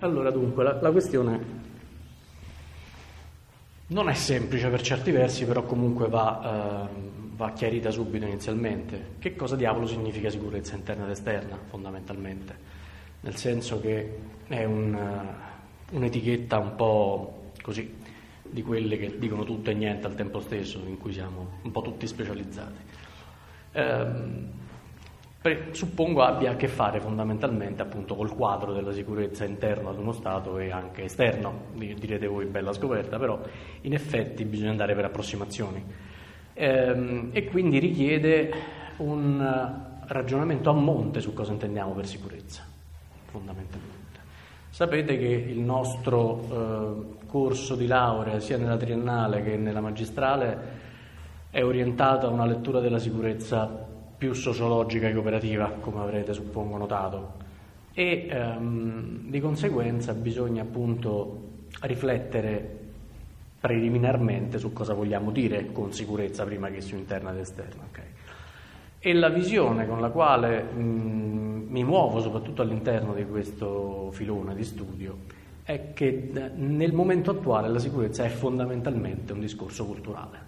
Allora, dunque, la questione non è semplice per certi versi, però comunque va chiarita subito inizialmente. Che cosa diavolo significa sicurezza interna ed esterna, fondamentalmente? Nel senso che è un'etichetta un po' così, di quelle che dicono tutto e niente al tempo stesso, in cui siamo un po' tutti specializzati. Suppongo abbia a che fare fondamentalmente appunto col quadro della sicurezza interna ad uno Stato e anche esterno, direte voi bella scoperta, però in effetti bisogna andare per approssimazioni e quindi richiede un ragionamento a monte su cosa intendiamo per sicurezza, fondamentalmente. Sapete che il nostro corso di laurea, sia nella triennale che nella magistrale, è orientato a una lettura della sicurezza più sociologica che operativa, come avrete suppongo notato, e di conseguenza bisogna appunto riflettere preliminarmente su cosa vogliamo dire con sicurezza prima che su interna ed esterna. Okay? E la visione con la quale mi muovo, soprattutto all'interno di questo filone di studio, è che nel momento attuale la sicurezza è fondamentalmente un discorso culturale.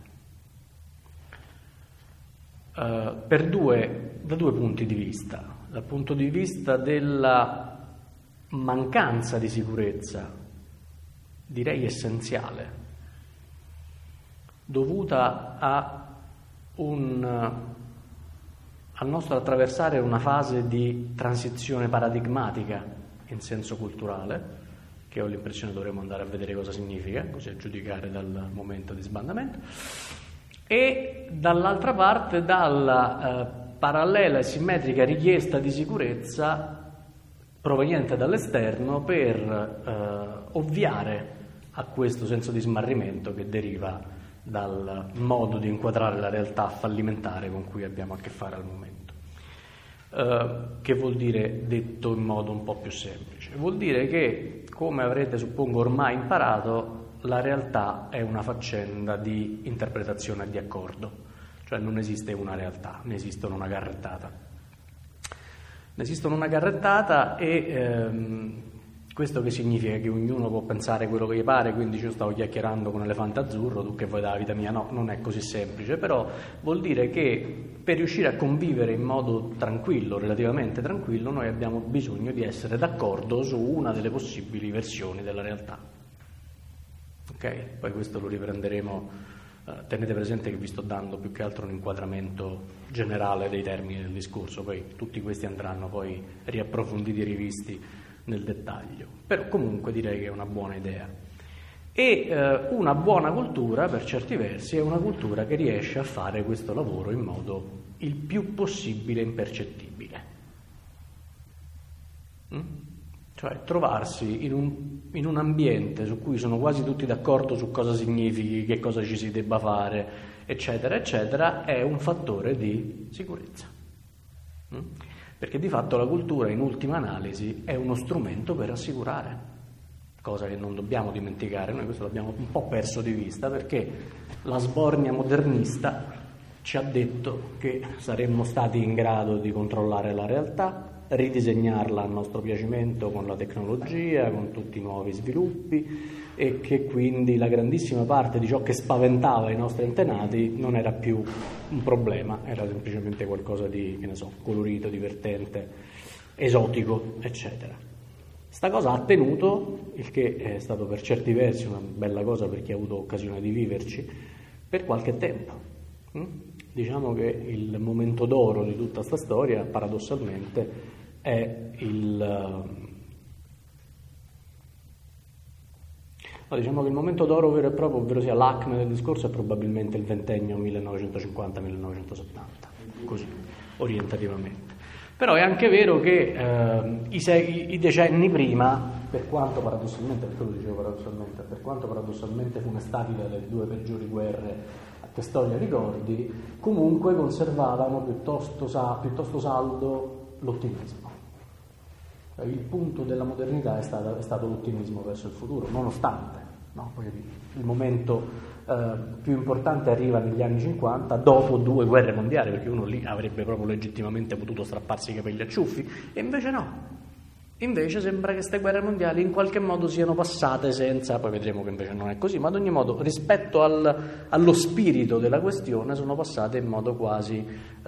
Da due punti di vista. Dal punto di vista della mancanza di sicurezza, direi essenziale, dovuta al nostro attraversare una fase di transizione paradigmatica in senso culturale, che ho l'impressione dovremmo andare a vedere cosa significa, così a giudicare dal momento di sbandamento, e dall'altra parte dalla parallela e simmetrica richiesta di sicurezza proveniente dall'esterno per ovviare a questo senso di smarrimento che deriva dal modo di inquadrare la realtà fallimentare con cui abbiamo a che fare al momento. Che vuol dire, detto in modo un po' più semplice? Vuol dire che, come avrete suppongo ormai imparato, la realtà è una faccenda di interpretazione e di accordo, cioè non esiste una realtà, ne esistono una carrettata. Ne esistono una carrettata e questo che significa? Che ognuno può pensare quello che gli pare, quindi io stavo chiacchierando con Elefante Azzurro, tu che vuoi dalla vita mia? No, non è così semplice, però vuol dire che per riuscire a convivere in modo tranquillo, relativamente tranquillo, noi abbiamo bisogno di essere d'accordo su una delle possibili versioni della realtà. Ok? Poi questo lo riprenderemo, tenete presente che vi sto dando più che altro un inquadramento generale dei termini del discorso, poi tutti questi andranno poi riapprofonditi e rivisti nel dettaglio, però comunque direi che è una buona idea. E una buona cultura, per certi versi, è una cultura che riesce a fare questo lavoro in modo il più possibile impercettibile. Cioè trovarsi in un ambiente su cui sono quasi tutti d'accordo su cosa significhi, che cosa ci si debba fare, eccetera, eccetera, è un fattore di sicurezza. Perché di fatto la cultura, in ultima analisi, è uno strumento per assicurare, cosa che non dobbiamo dimenticare. Noi questo l'abbiamo un po' perso di vista, perché la sbornia modernista ci ha detto che saremmo stati in grado di controllare la realtà, ridisegnarla a nostro piacimento con la tecnologia, con tutti i nuovi sviluppi, e che quindi la grandissima parte di ciò che spaventava i nostri antenati non era più un problema, era semplicemente qualcosa di, che ne so, colorito, divertente, esotico, eccetera. Sta cosa ha tenuto, il che è stato per certi versi una bella cosa per chi ha avuto occasione di viverci, per qualche tempo. Diciamo che il momento d'oro di tutta sta storia, paradossalmente, è diciamo che il momento d'oro vero e proprio, ovvero sia l'acme del discorso, è probabilmente il ventennio 1950-1970, così, orientativamente. Però è anche vero che i decenni prima, per quanto paradossalmente, perché lo dicevo paradossalmente, per quanto paradossalmente funestati dalle due peggiori guerre che storia ricordi, comunque conservavano piuttosto saldo l'ottimismo. Il punto della modernità è stato l'ottimismo verso il futuro, nonostante, no? Il momento più importante arriva negli anni 50, dopo 2 guerre mondiali, perché uno lì avrebbe proprio legittimamente potuto strapparsi i capelli a ciuffi, e invece no. Invece sembra che queste guerre mondiali in qualche modo siano passate senza, poi vedremo che invece non è così, ma ad ogni modo rispetto allo spirito della questione sono passate in modo quasi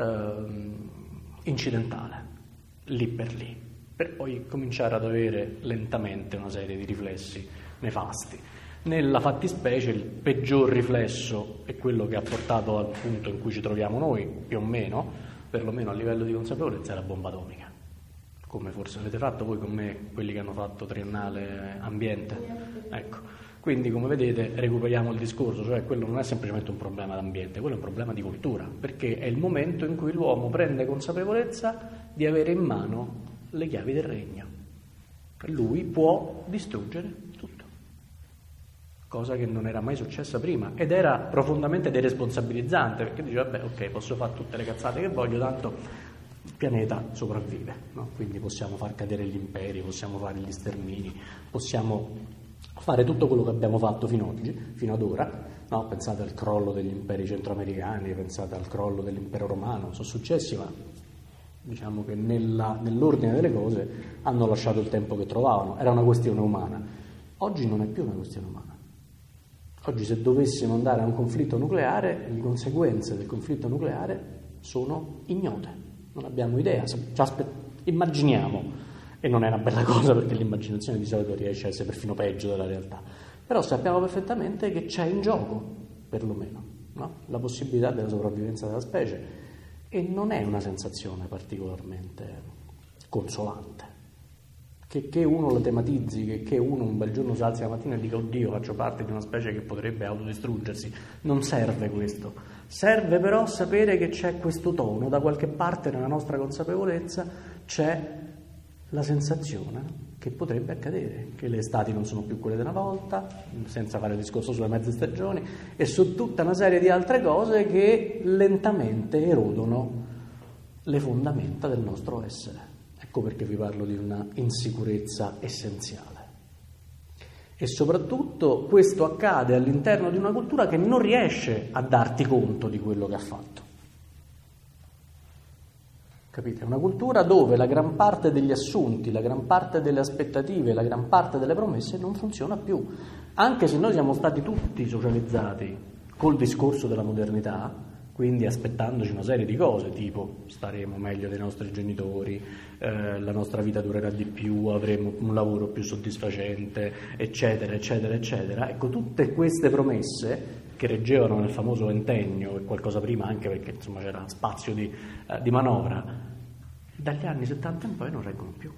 incidentale, lì per lì, per poi cominciare ad avere lentamente una serie di riflessi nefasti. Nella fattispecie il peggior riflesso è quello che ha portato al punto in cui ci troviamo noi, più o meno, perlomeno a livello di consapevolezza, è la bomba atomica. Come forse avete fatto voi con me, quelli che hanno fatto triennale ambiente. Ecco, quindi come vedete recuperiamo il discorso, cioè quello non è semplicemente un problema d'ambiente, quello è un problema di cultura, perché è il momento in cui l'uomo prende consapevolezza di avere in mano le chiavi del regno. Lui può distruggere tutto, cosa che non era mai successa prima ed era profondamente deresponsabilizzante, perché dice vabbè, ok, posso fare tutte le cazzate che voglio, tanto il pianeta sopravvive, no? Quindi possiamo far cadere gli imperi, possiamo fare gli stermini, possiamo fare tutto quello che abbiamo fatto fino ad ora, no? Pensate al crollo degli imperi centroamericani, pensate al crollo dell'impero romano, sono successi, ma diciamo che nell'ordine delle cose hanno lasciato il tempo che trovavano, era una questione umana. Oggi non è più una questione umana. Oggi se dovessimo andare a un conflitto nucleare, le conseguenze del conflitto nucleare sono ignote. Non abbiamo idea, immaginiamo, e non è una bella cosa perché l'immaginazione di solito riesce a essere perfino peggio della realtà, però sappiamo perfettamente che c'è in gioco, perlomeno, no? La possibilità della sopravvivenza della specie, e non è una sensazione particolarmente consolante. Che uno la tematizzi, che uno un bel giorno si alzi la mattina e dica oddio, faccio parte di una specie che potrebbe autodistruggersi, non serve questo. Serve però sapere che c'è questo tono, da qualche parte nella nostra consapevolezza c'è la sensazione che potrebbe accadere, che le estati non sono più quelle di una volta, senza fare il discorso sulle mezze stagioni, e su tutta una serie di altre cose che lentamente erodono le fondamenta del nostro essere. Ecco perché vi parlo di una insicurezza essenziale. E soprattutto questo accade all'interno di una cultura che non riesce a darti conto di quello che ha fatto. Capite? È una cultura dove la gran parte degli assunti, la gran parte delle aspettative, la gran parte delle promesse non funziona più. Anche se noi siamo stati tutti socializzati col discorso della modernità, quindi aspettandoci una serie di cose, tipo staremo meglio dei nostri genitori, la nostra vita durerà di più, avremo un lavoro più soddisfacente, eccetera, eccetera, eccetera. Ecco, tutte queste promesse che reggevano nel famoso ventennio e qualcosa prima, anche perché insomma c'era spazio di manovra, dagli anni 70 in poi non reggono più.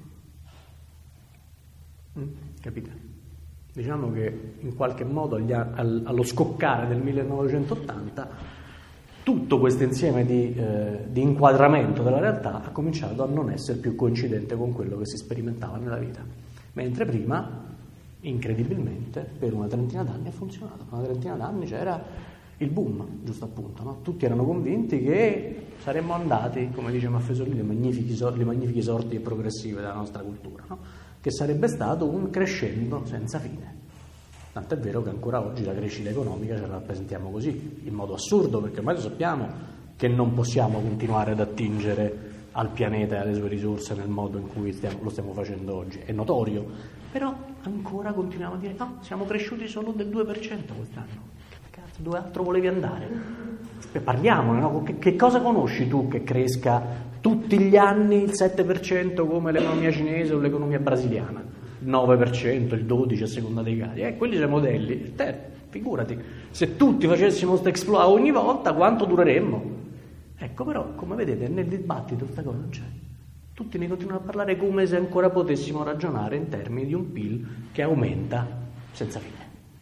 Capite? Diciamo che in qualche modo allo scoccare del 1980 tutto questo insieme di inquadramento della realtà ha cominciato a non essere più coincidente con quello che si sperimentava nella vita, mentre prima, incredibilmente, per una trentina d'anni ha funzionato. Una trentina d'anni c'era il boom, giusto appunto, no? Tutti erano convinti che saremmo andati, come dice Maffesoli, le magnifiche sorti progressive della nostra cultura, no? Che sarebbe stato un crescendo senza fine. Tant'è vero che ancora oggi la crescita economica ce la rappresentiamo così, in modo assurdo, perché ormai lo sappiamo che non possiamo continuare ad attingere al pianeta e alle sue risorse nel modo in cui lo stiamo facendo oggi. È notorio, però ancora continuiamo a dire no, siamo cresciuti solo del 2% quest'anno. Che cazzo, dove altro volevi andare? Parliamone, no? Che cosa conosci tu che cresca tutti gli anni il 7% come l'economia cinese o l'economia brasiliana? Il 9%, il 12% a seconda dei casi. Quelli sono i modelli. Figurati, se tutti facessimo questo exploit ogni volta, quanto dureremmo? Ecco, però, come vedete, nel dibattito questa cosa non c'è. Tutti ne continuano a parlare come se ancora potessimo ragionare in termini di un PIL che aumenta senza fine.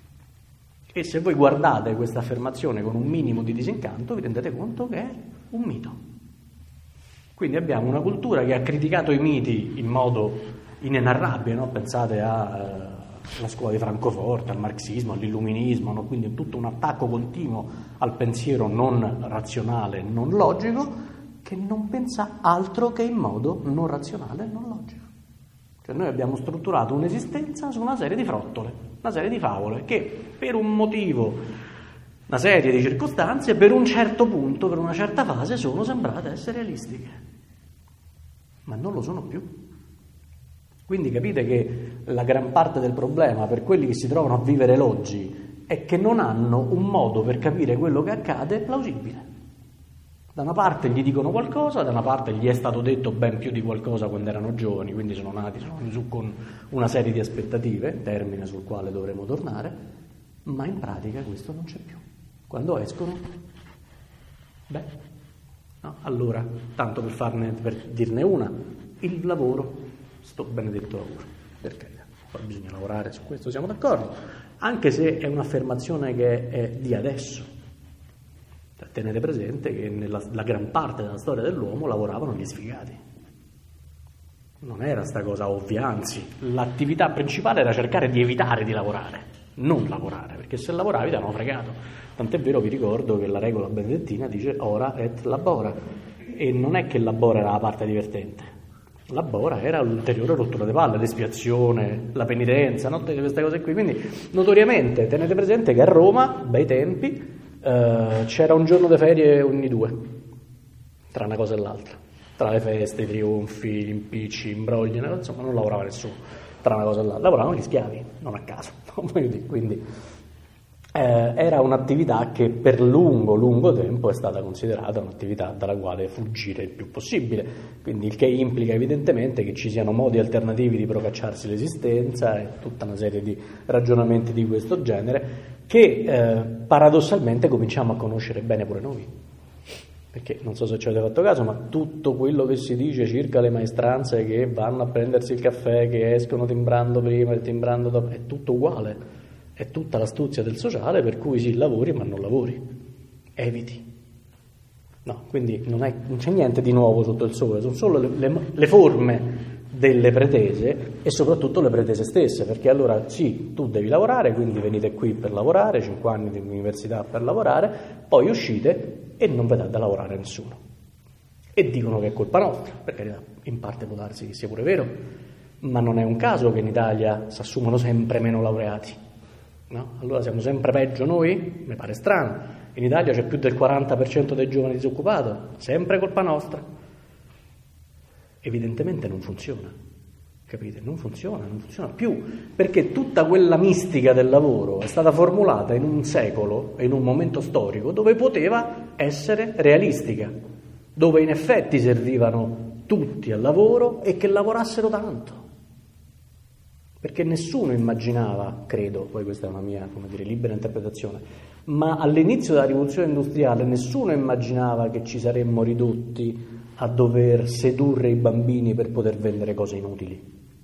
E se voi guardate questa affermazione con un minimo di disincanto, vi rendete conto che è un mito. Quindi abbiamo una cultura che ha criticato i miti in modo inenarrabile, no? Pensate alla scuola di Francoforte, al marxismo, all'illuminismo, no? Quindi tutto un attacco continuo al pensiero non razionale, non logico, che non pensa altro che in modo non razionale e non logico. Cioè noi abbiamo strutturato un'esistenza su una serie di frottole, una serie di favole che per un motivo, una serie di circostanze, per un certo punto, per una certa fase sono sembrate essere realistiche, ma non lo sono più. Quindi capite che la gran parte del problema per quelli che si trovano a vivere l'oggi è che non hanno un modo per capire quello che accade plausibile. Da una parte gli dicono qualcosa, da una parte gli è stato detto ben più di qualcosa quando erano giovani, quindi sono su con una serie di aspettative, termine sul quale dovremo tornare, ma in pratica questo non c'è più. Quando escono, allora, tanto per dirne una, il lavoro, sto benedetto lavoro, per carità, poi bisogna lavorare, su questo siamo d'accordo, anche se è un'affermazione che è di adesso. Tenete presente che la gran parte della storia dell'uomo lavoravano gli sfigati. Non era sta cosa ovvia, anzi, l'attività principale era cercare di evitare di lavorare, non lavorare, perché se lavoravi ti hanno fregato. Tant'è vero, vi ricordo che la regola benedettina dice ora et labora, e non è che labora era la parte divertente, labora era l'ulteriore rottura di palle, l'espiazione, la penitenza, no? Tutte queste cose qui. Quindi notoriamente tenete presente che a Roma, bei tempi, c'era un giorno di ferie ogni 2, tra una cosa e l'altra, tra le feste, i trionfi, gli impicci, imbrogli, insomma non lavorava nessuno, tra una cosa e l'altra, lavoravano gli schiavi, non a caso, quindi era un'attività che per lungo tempo è stata considerata un'attività dalla quale fuggire il più possibile, quindi il che implica evidentemente che ci siano modi alternativi di procacciarsi l'esistenza e tutta una serie di ragionamenti di questo genere che paradossalmente cominciamo a conoscere bene pure noi, perché non so se ci avete fatto caso, ma tutto quello che si dice circa le maestranze che vanno a prendersi il caffè, che escono timbrando prima e timbrando dopo, è tutto uguale, è tutta l'astuzia del sociale per cui sì, lavori ma non lavori, eviti. No, quindi non c'è niente di nuovo sotto il sole, sono solo le forme delle pretese e soprattutto le pretese stesse, perché allora sì, tu devi lavorare, quindi venite qui per lavorare, 5 anni di università per lavorare, poi uscite e non vedete da lavorare nessuno. E dicono che è colpa nostra, perché in parte può darsi che sia pure vero, ma non è un caso che in Italia si assumono sempre meno laureati, no? Allora siamo sempre peggio noi? Mi pare strano. In Italia c'è più del 40% dei giovani disoccupati, sempre colpa nostra. Evidentemente non funziona, capite? Non funziona più, perché tutta quella mistica del lavoro è stata formulata in un secolo e in un momento storico dove poteva essere realistica, dove in effetti servivano tutti al lavoro e che lavorassero tanto, perché nessuno immaginava, credo, poi questa è una mia, libera interpretazione, ma all'inizio della rivoluzione industriale nessuno immaginava che ci saremmo ridotti a dover sedurre i bambini per poter vendere cose inutili.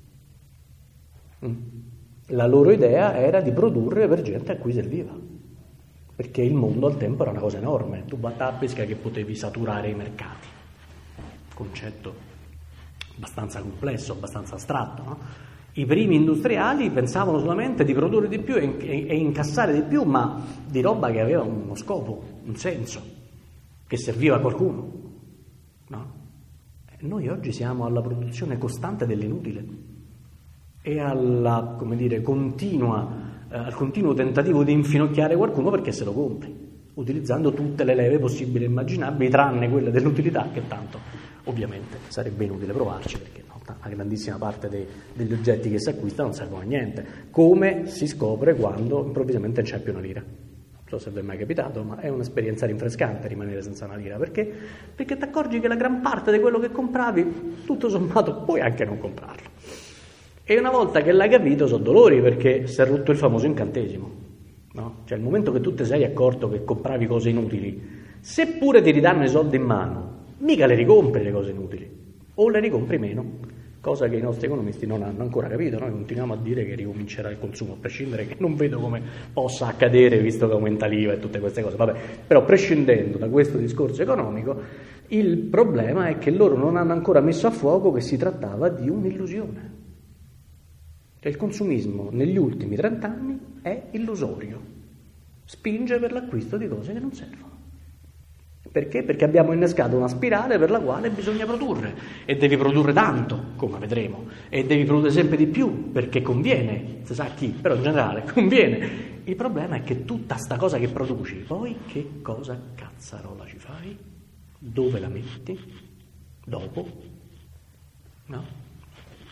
La loro idea era di produrre per gente a cui serviva, perché il mondo al tempo era una cosa enorme, tu battabisca che potevi saturare i mercati, concetto abbastanza complesso, abbastanza astratto, no? I primi industriali pensavano solamente di produrre di più e incassare di più, ma di roba che aveva uno scopo, un senso, che serviva a qualcuno. No? Noi oggi siamo alla produzione costante dell'inutile e al continuo tentativo di infinocchiare qualcuno perché se lo compri, utilizzando tutte le leve possibili e immaginabili, tranne quelle dell'utilità, che tanto ovviamente sarebbe inutile provarci, perché la grandissima parte degli oggetti che si acquistano non servono a niente, come si scopre quando improvvisamente non c'è più una lira. Non so se vi è mai capitato, ma è un'esperienza rinfrescante rimanere senza una lira, perché ti accorgi che la gran parte di quello che compravi, tutto sommato, puoi anche non comprarlo. E una volta che l'hai capito, sono dolori, perché si è rotto il famoso incantesimo, no? Cioè il momento che tu ti sei accorto che compravi cose inutili, seppure ti ridanno i soldi in mano, mica le ricompri le cose inutili, o le ricompri meno. Cosa che i nostri economisti non hanno ancora capito. Noi continuiamo a dire che ricomincerà il consumo, a prescindere, che non vedo come possa accadere visto che aumenta l'IVA e tutte queste cose. Vabbè, però prescindendo da questo discorso economico, il problema è che loro non hanno ancora messo a fuoco che si trattava di un'illusione. Cioè il consumismo negli ultimi 30 anni è illusorio, spinge per l'acquisto di cose che non servono. Perché? Perché abbiamo innescato una spirale per la quale bisogna produrre, e devi produrre tanto, come vedremo, e devi produrre sempre di più, perché conviene, si sa a chi, però in generale conviene. Il problema è che tutta sta cosa che produci, poi che cosa cazzarola ci fai? Dove la metti? Dopo? No?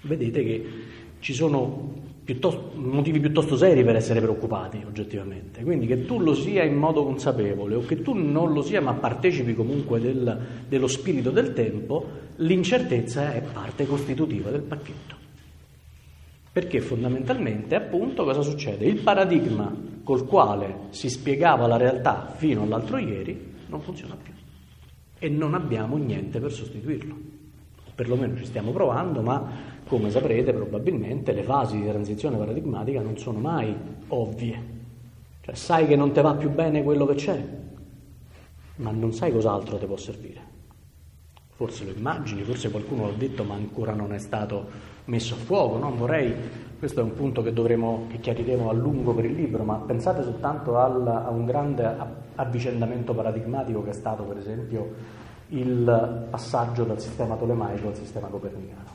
vedete che ci sono motivi piuttosto seri per essere preoccupati oggettivamente. Quindi che tu lo sia in modo consapevole o che tu non lo sia ma partecipi comunque dello spirito del tempo, l'incertezza è parte costitutiva del pacchetto. Perché fondamentalmente, appunto, cosa succede? Il paradigma col quale si spiegava la realtà fino all'altro ieri non funziona più e non abbiamo niente per sostituirlo. Perlomeno ci stiamo provando, ma come saprete probabilmente le fasi di transizione paradigmatica non sono mai ovvie. Cioè sai che non ti va più bene quello che c'è, ma non sai cos'altro ti può servire. Forse lo immagini, forse qualcuno l'ha detto, ma ancora non è stato messo a fuoco, no? Questo è un punto che chiariremo a lungo per il libro, ma pensate soltanto a un grande avvicendamento paradigmatico che è stato, per esempio, il passaggio dal sistema tolemaico al sistema copernicano.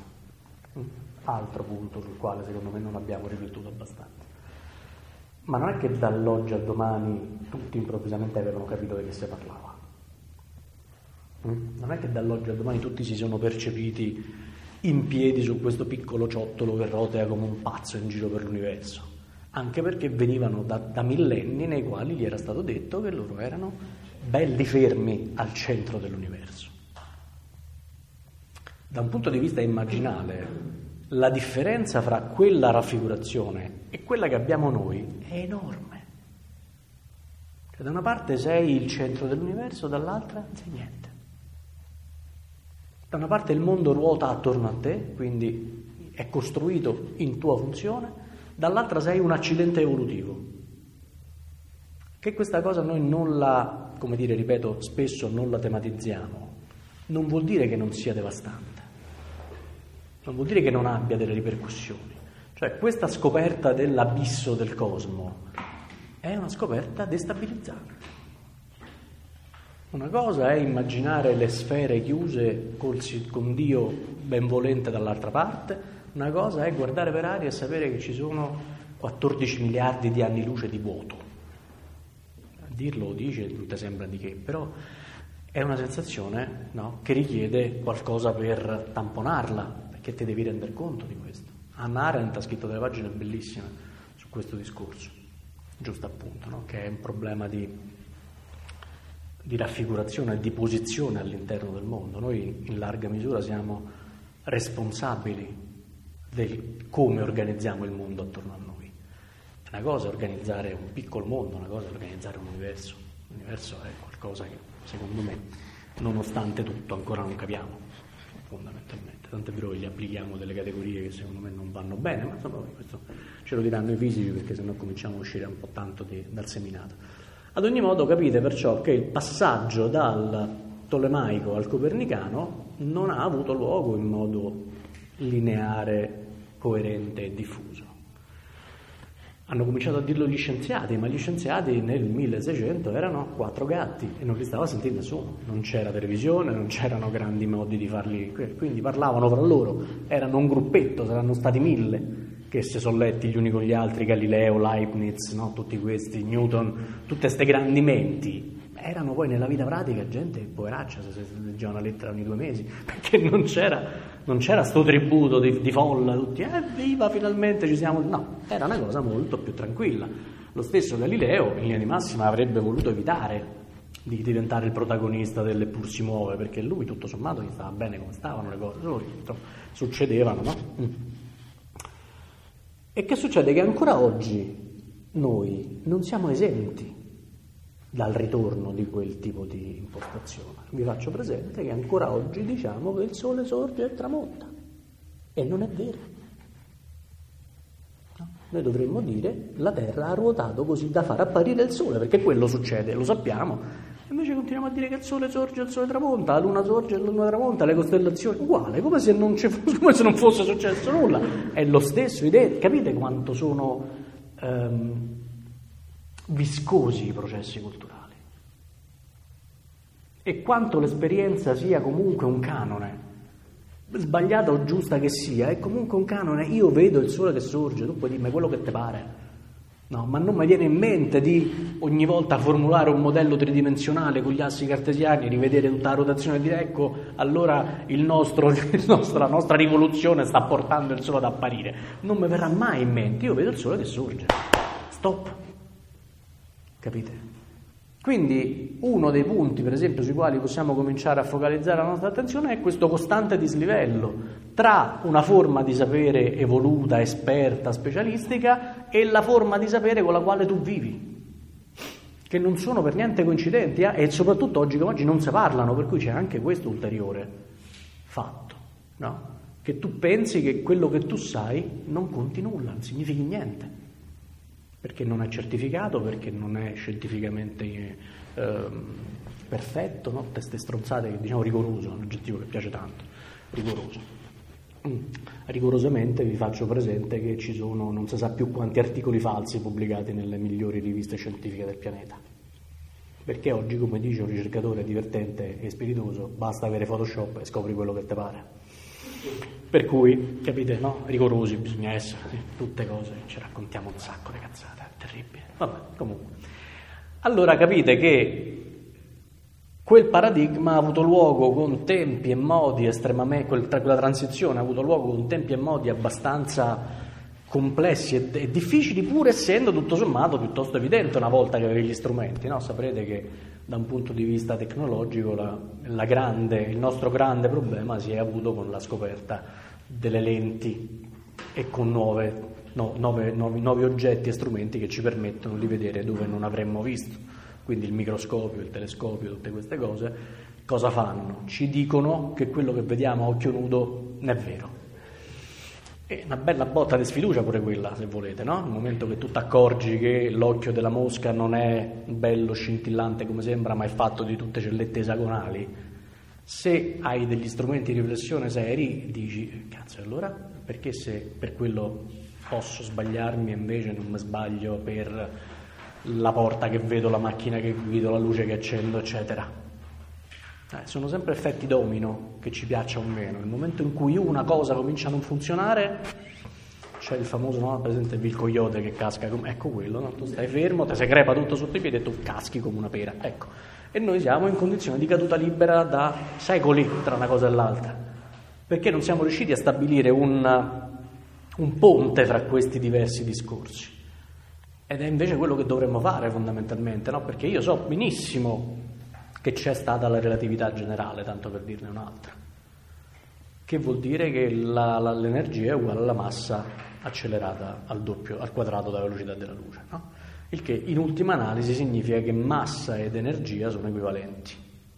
Altro punto sul quale secondo me non abbiamo riflettuto abbastanza. Ma non è che dall'oggi al domani tutti improvvisamente avevano capito di che si parlava. Non è che dall'oggi al domani tutti si sono percepiti in piedi su questo piccolo ciottolo che rotea come un pazzo in giro per l'universo, anche perché venivano da millenni nei quali gli era stato detto che loro erano belli fermi al centro dell'universo. Da un punto di vista immaginale, la differenza fra quella raffigurazione e quella che abbiamo noi è enorme. Cioè, da una parte sei il centro dell'universo, dall'altra non sei niente. Da una parte il mondo ruota attorno a te, quindi è costruito in tua funzione, dall'altra sei un accidente evolutivo. Che questa cosa noi non la, ripeto, spesso non la tematizziamo, non vuol dire che non sia devastante, non vuol dire che non abbia delle ripercussioni. Cioè questa scoperta dell'abisso del cosmo è una scoperta destabilizzante. Una cosa è immaginare le sfere chiuse con Dio benvolente dall'altra parte, una cosa è guardare per aria e sapere che ci sono 14 miliardi di anni luce di vuoto. A dirlo lo dice, non ti sembra di che, però è una sensazione, no, che richiede qualcosa per tamponarla, perché ti devi rendere conto di questo. Hannah Arendt ha scritto delle pagine bellissime su questo discorso, giusto appunto, no? Che è un problema di raffigurazione e di posizione all'interno del mondo. Noi in larga misura siamo responsabili del come organizziamo il mondo attorno a noi. Una cosa è organizzare un piccolo mondo, una cosa è organizzare un universo. L'universo è qualcosa che, secondo me, nonostante tutto, ancora non capiamo, fondamentalmente. Tant'è vero che gli applichiamo delle categorie che secondo me non vanno bene, ma insomma questo ce lo diranno i fisici, perché sennò cominciamo a uscire un po' tanto dal seminato. Ad ogni modo capite perciò che il passaggio dal tolemaico al copernicano non ha avuto luogo in modo lineare, coerente e diffuso. Hanno cominciato a dirlo gli scienziati, ma gli scienziati nel 1600 erano 4 gatti e non li stava a sentire nessuno. Non c'era televisione, non c'erano grandi modi di farli, quindi parlavano fra loro, erano un gruppetto, saranno stati 1000 che si sono letti gli uni con gli altri, Galileo, Leibniz, no? Tutti questi, Newton, tutte queste grandi menti. Erano poi nella vita pratica gente poveraccia, se leggeva una lettera ogni 2 mesi, perché non c'era sto tributo di folla, tutti, viva, finalmente ci siamo. No, era una cosa molto più tranquilla. Lo stesso Galileo, in linea di massima, avrebbe voluto evitare di diventare il protagonista delle Pur si muove, perché lui, tutto sommato, gli stava bene come stavano le cose, solo succedevano, no? E che succede? Che ancora oggi noi non siamo esenti dal ritorno di quel tipo di impostazione. Vi faccio presente che ancora oggi diciamo che il sole sorge e tramonta, e non è vero. No? Noi dovremmo dire la Terra ha ruotato così da far apparire il sole, perché quello succede, lo sappiamo. Invece continuiamo a dire che il sole sorge e il sole tramonta, la luna sorge e la luna tramonta, le costellazioni, uguale, come se non fosse successo nulla. È lo stesso, capite quanto sono viscosi i processi culturali e quanto l'esperienza sia comunque un canone, sbagliata o giusta che sia, è comunque un canone. Io vedo il sole che sorge, tu puoi dirmi quello che ti pare, No, ma non mi viene in mente di ogni volta formulare un modello tridimensionale con gli assi cartesiani, rivedere tutta la rotazione e dire ecco, allora la nostra rivoluzione sta portando il Sole ad apparire. Non mi verrà mai in mente, io vedo il Sole che sorge. Stop. Capite? Quindi uno dei punti, per esempio, sui quali possiamo cominciare a focalizzare la nostra attenzione è questo costante dislivello tra una forma di sapere evoluta, esperta, specialistica e la forma di sapere con la quale tu vivi, che non sono per niente coincidenti e soprattutto oggi come oggi non si parlano, per cui c'è anche questo ulteriore fatto, no? Che tu pensi che quello che tu sai non conti nulla, non significhi niente. Perché non è certificato, perché non è scientificamente perfetto, no? Teste stronzate, diciamo rigoroso, è un aggettivo che piace tanto, rigoroso. Rigorosamente vi faccio presente che ci sono non si sa più quanti articoli falsi pubblicati nelle migliori riviste scientifiche del pianeta. Perché oggi, come dice un ricercatore divertente e spiritoso, basta avere Photoshop e scopri quello che ti pare. Per cui, capite, no? Rigorosi bisogna essere, sì, tutte cose, ci raccontiamo un sacco di cazzate, è terribile. Vabbè, comunque. Allora capite che quel paradigma ha avuto luogo con tempi e modi estremamente, quella transizione ha avuto luogo con tempi e modi abbastanza complessi e difficili, pur essendo tutto sommato piuttosto evidente una volta che avevi gli strumenti, no? Saprete che da un punto di vista tecnologico il nostro grande problema si è avuto con la scoperta delle lenti e con nuovi oggetti e strumenti che ci permettono di vedere dove non avremmo visto. Quindi il microscopio, il telescopio, tutte queste cose cosa fanno? Ci dicono che quello che vediamo a occhio nudo non è vero. E una bella botta di sfiducia pure quella, se volete, no? Nel momento che tu ti accorgi che l'occhio della mosca non è bello, scintillante come sembra, ma è fatto di tutte cellette esagonali, se hai degli strumenti di riflessione seri, dici, cazzo, allora perché se per quello posso sbagliarmi e invece non mi sbaglio per la porta che vedo, la macchina che guido, la luce che accendo, eccetera? Sono sempre effetti domino, che ci piaccia o meno. Nel momento in cui una cosa comincia a non funzionare, c'è il famoso, no, presente il coyote che casca, ecco quello, no? Tu stai fermo, ti si crepa tutto sotto i piedi e tu caschi come una pera, ecco. E noi siamo in condizione di caduta libera da secoli tra una cosa e l'altra, perché non siamo riusciti a stabilire un ponte fra questi diversi discorsi. Ed è invece quello che dovremmo fare fondamentalmente, no? Perché io so benissimo che c'è stata la relatività generale, tanto per dirne un'altra, che vuol dire che l'energia è uguale alla massa accelerata al quadrato della velocità della luce, no? Il che in ultima analisi significa che massa ed energia sono equivalenti.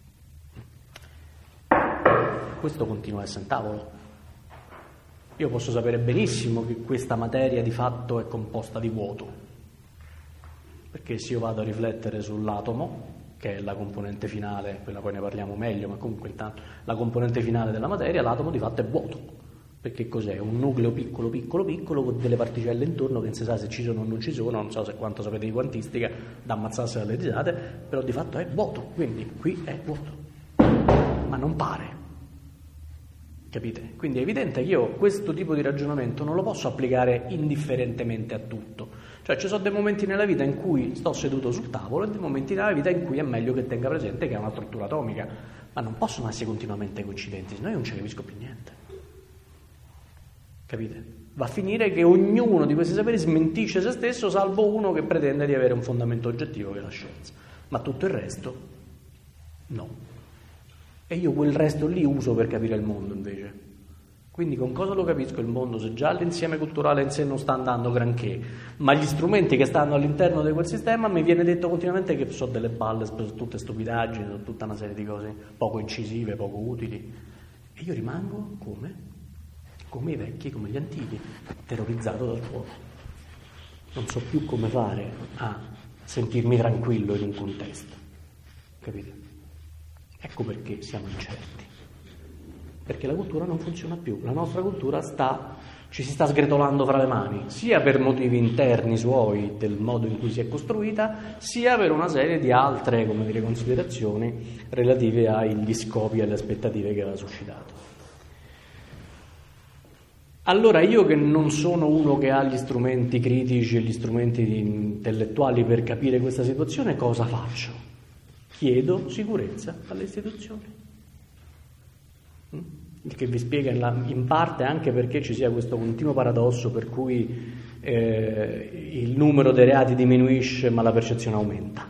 Questo continua a essere in tavolo. Io posso sapere benissimo che questa materia di fatto è composta di vuoto, perché se io vado a riflettere sull'atomo, che è la componente finale, quella poi ne parliamo meglio, ma comunque intanto la componente finale della materia, l'atomo di fatto è vuoto. Perché cos'è? Un nucleo piccolo con delle particelle intorno che non si sa se ci sono o non ci sono, non so quanto sapete di quantistica, da ammazzarsi dalle risate, però di fatto è vuoto, quindi qui è vuoto, ma non pare. Capite? Quindi è evidente che io questo tipo di ragionamento non lo posso applicare indifferentemente a tutto. Cioè ci sono dei momenti nella vita in cui sto seduto sul tavolo e dei momenti nella vita in cui è meglio che tenga presente che è una struttura atomica, ma non possono essere continuamente coincidenti, sennò io non ci capisco più niente. Capite? Va a finire che ognuno di questi saperi smentisce se stesso, salvo uno che pretende di avere un fondamento oggettivo che è la scienza, ma tutto il resto no. E io quel resto lì uso per capire il mondo invece. Quindi con cosa lo capisco il mondo se già l'insieme culturale in sé non sta andando granché, ma gli strumenti che stanno all'interno di quel sistema mi viene detto continuamente che sono delle balle, sono tutte stupidaggini, sono tutta una serie di cose poco incisive, poco utili. E io rimango come i vecchi, come gli antichi, terrorizzato dal fuoco. Non so più come fare a sentirmi tranquillo in un contesto. Capite? Ecco perché siamo incerti. Perché la cultura non funziona più, la nostra cultura ci si sta sgretolando fra le mani, sia per motivi interni suoi del modo in cui si è costruita, sia per una serie di altre, come dire, considerazioni relative agli scopi e alle aspettative che aveva suscitato. Allora io che non sono uno che ha gli strumenti critici e gli strumenti intellettuali per capire questa situazione, cosa faccio? Chiedo sicurezza alle istituzioni. Il che vi spiega in parte anche perché ci sia questo continuo paradosso per cui il numero dei reati diminuisce ma la percezione aumenta.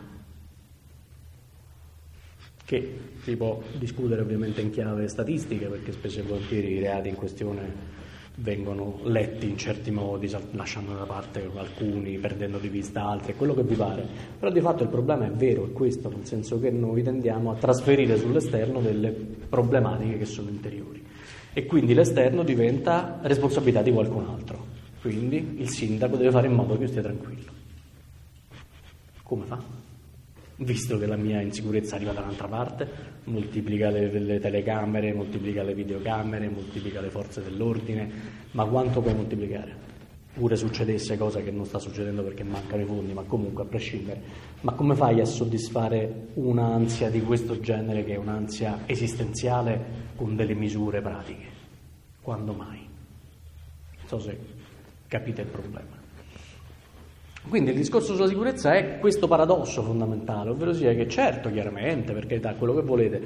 Che si può discutere ovviamente in chiave statistica, perché spesso e volentieri i reati in questione vengono letti in certi modi, lasciando da parte alcuni, perdendo di vista altri, è quello che vi pare. Però di fatto il problema è vero, è questo, nel senso che noi tendiamo a trasferire sull'esterno delle problematiche che sono interiori. E quindi l'esterno diventa responsabilità di qualcun altro. Quindi il sindaco deve fare in modo che io stia tranquillo. Come fa? Visto che la mia insicurezza arriva da un'altra parte, moltiplica le telecamere, moltiplica le videocamere, moltiplica le forze dell'ordine, ma quanto puoi moltiplicare? Pure succedesse cosa che non sta succedendo perché mancano i fondi, ma comunque a prescindere. Ma come fai a soddisfare un'ansia di questo genere, che è un'ansia esistenziale, con delle misure pratiche? Quando mai? Non so se capite il problema. Quindi il discorso sulla sicurezza è questo paradosso fondamentale, ovvero sia che certo, chiaramente, per carità, quello che volete,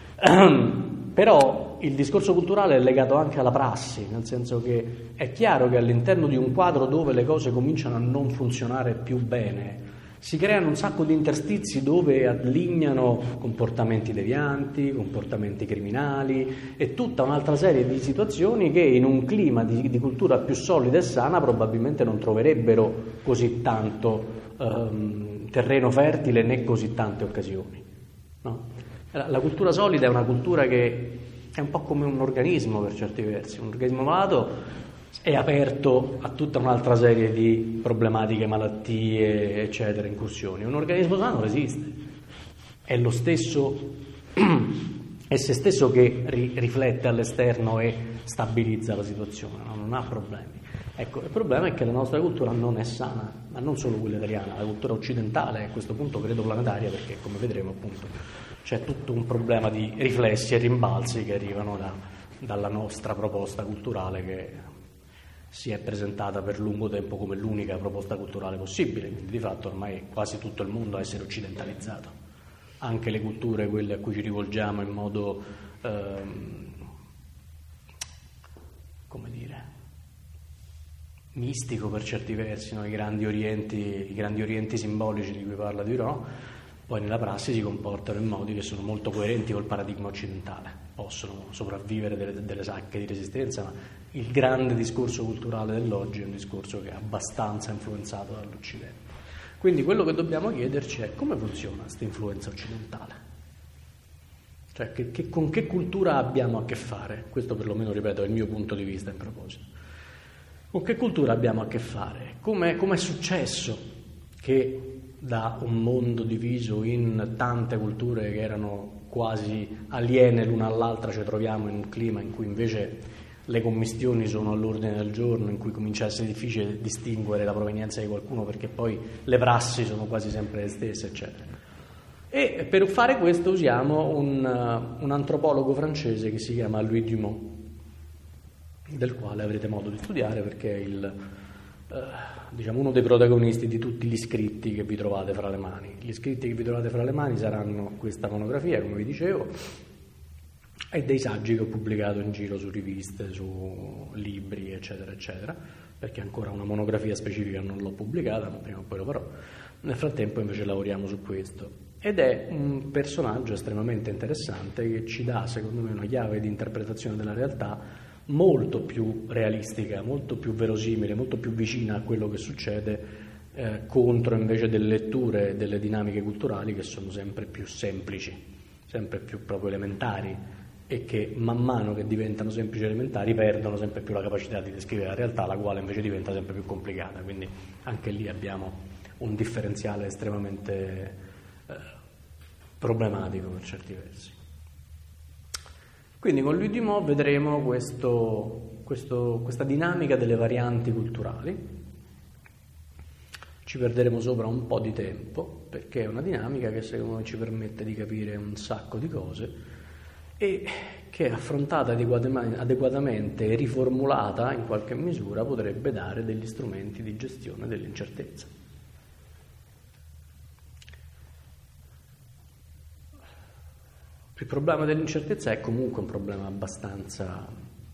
però il discorso culturale è legato anche alla prassi, nel senso che è chiaro che all'interno di un quadro dove le cose cominciano a non funzionare più bene, si creano un sacco di interstizi dove allignano comportamenti devianti, comportamenti criminali e tutta un'altra serie di situazioni che in un clima di cultura più solida e sana probabilmente non troverebbero così tanto terreno fertile né così tante occasioni. No? La cultura solida è una cultura che è un po' come un organismo per certi versi, un organismo malato è aperto a tutta un'altra serie di problematiche, malattie, eccetera, incursioni. Un organismo sano resiste, è lo stesso, è se stesso che riflette all'esterno e stabilizza la situazione, no? Non ha problemi. Ecco, il problema è che la nostra cultura non è sana, ma non solo quella italiana, la cultura occidentale, a questo punto credo planetaria, perché come vedremo appunto c'è tutto un problema di riflessi e rimbalzi che arrivano dalla nostra proposta culturale che si è presentata per lungo tempo come l'unica proposta culturale possibile, quindi di fatto ormai quasi tutto il mondo a essere occidentalizzato, anche le culture, quelle a cui ci rivolgiamo in modo, come dire, mistico per certi versi, no? I grandi orienti simbolici di cui parla Duron, poi nella prassi si comportano in modi che sono molto coerenti col paradigma occidentale, possono sopravvivere delle sacche di resistenza, ma il grande discorso culturale dell'oggi è un discorso che è abbastanza influenzato dall'Occidente. Quindi quello che dobbiamo chiederci è come funziona questa influenza occidentale, cioè con che cultura abbiamo a che fare. Questo perlomeno, ripeto, è il mio punto di vista in proposito. Con che cultura abbiamo a che fare? Com'è successo che da un mondo diviso in tante culture che erano quasi aliene l'una all'altra ci troviamo in un clima in cui invece le commistioni sono all'ordine del giorno, in cui comincia a essere difficile distinguere la provenienza di qualcuno perché poi le prassi sono quasi sempre le stesse, eccetera. E per fare questo usiamo un antropologo francese che si chiama Louis Dumont, del quale avrete modo di studiare perché è uno dei protagonisti di tutti gli scritti che vi trovate fra le mani. Gli scritti che vi trovate fra le mani saranno questa monografia, come vi dicevo, e dei saggi che ho pubblicato in giro su riviste, su libri, eccetera, eccetera, perché ancora una monografia specifica non l'ho pubblicata, ma prima o poi lo farò. Nel frattempo invece lavoriamo su questo. Ed è un personaggio estremamente interessante che ci dà, secondo me, una chiave di interpretazione della realtà molto più realistica, molto più verosimile, molto più vicina a quello che succede, contro invece delle letture, delle dinamiche culturali che sono sempre più semplici, sempre più proprio elementari, e che man mano che diventano semplici e elementari perdono sempre più la capacità di descrivere la realtà, la quale invece diventa sempre più complicata. Quindi anche lì abbiamo un differenziale estremamente problematico per certi versi. Quindi con Louis Dumont vedremo questa dinamica delle varianti culturali. Ci perderemo sopra un po' di tempo perché è una dinamica che secondo me ci permette di capire un sacco di cose e che affrontata adeguatamente e riformulata in qualche misura potrebbe dare degli strumenti di gestione dell'incertezza. Il problema dell'incertezza è comunque un problema abbastanza,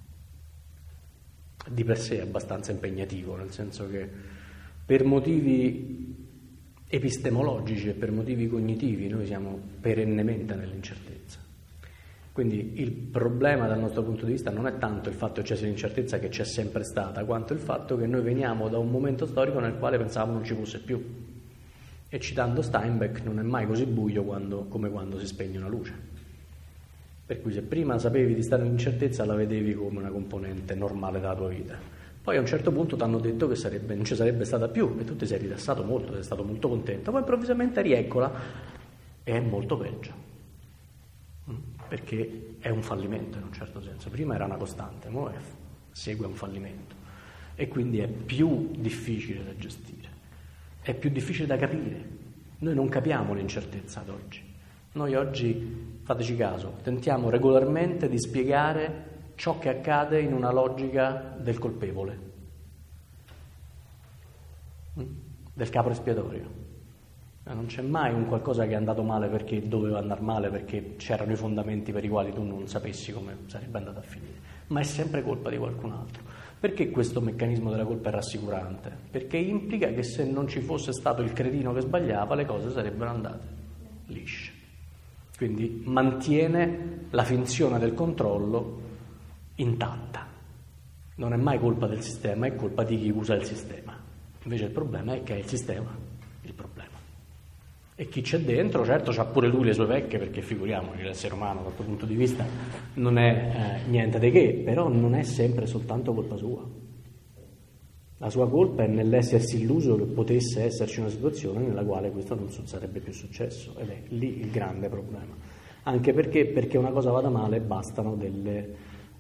di per sé abbastanza impegnativo, nel senso che per motivi epistemologici e per motivi cognitivi noi siamo perennemente nell'incertezza. Quindi il problema dal nostro punto di vista non è tanto il fatto che c'è l'incertezza, che c'è sempre stata, quanto il fatto che noi veniamo da un momento storico nel quale pensavamo non ci fosse più. E citando Steinbeck, non è mai così buio come quando si spegne una luce. Per cui se prima sapevi di stare in incertezza la vedevi come una componente normale della tua vita. Poi a un certo punto ti hanno detto che non ci sarebbe stata più e tu ti sei rilassato molto, sei stato molto contento, poi improvvisamente rieccola e è molto peggio. Perché è un fallimento in un certo senso. Prima era una costante, ora segue un fallimento e quindi è più difficile da gestire, è più difficile da capire. Noi non capiamo l'incertezza ad oggi. Noi oggi, fateci caso, tentiamo regolarmente di spiegare ciò che accade in una logica del colpevole, del capro espiatorio. Non c'è mai un qualcosa che è andato male perché doveva andare male, perché c'erano i fondamenti per i quali tu non sapessi come sarebbe andato a finire, ma è sempre colpa di qualcun altro. Perché questo meccanismo della colpa è rassicurante? Perché implica che se non ci fosse stato il cretino che sbagliava, le cose sarebbero andate lisce. Quindi mantiene la finzione del controllo intatta. Non è mai colpa del sistema, è colpa di chi usa il sistema. Invece il problema è che è il sistema il problema. E chi c'è dentro, certo, c'ha pure lui le sue pecche, perché figuriamoci, l'essere umano da questo punto di vista non è niente di che, però non è sempre soltanto colpa sua. La sua colpa è nell'essersi illuso che potesse esserci una situazione nella quale questo non sarebbe più successo, ed è lì il grande problema. Anche perché una cosa vada male bastano delle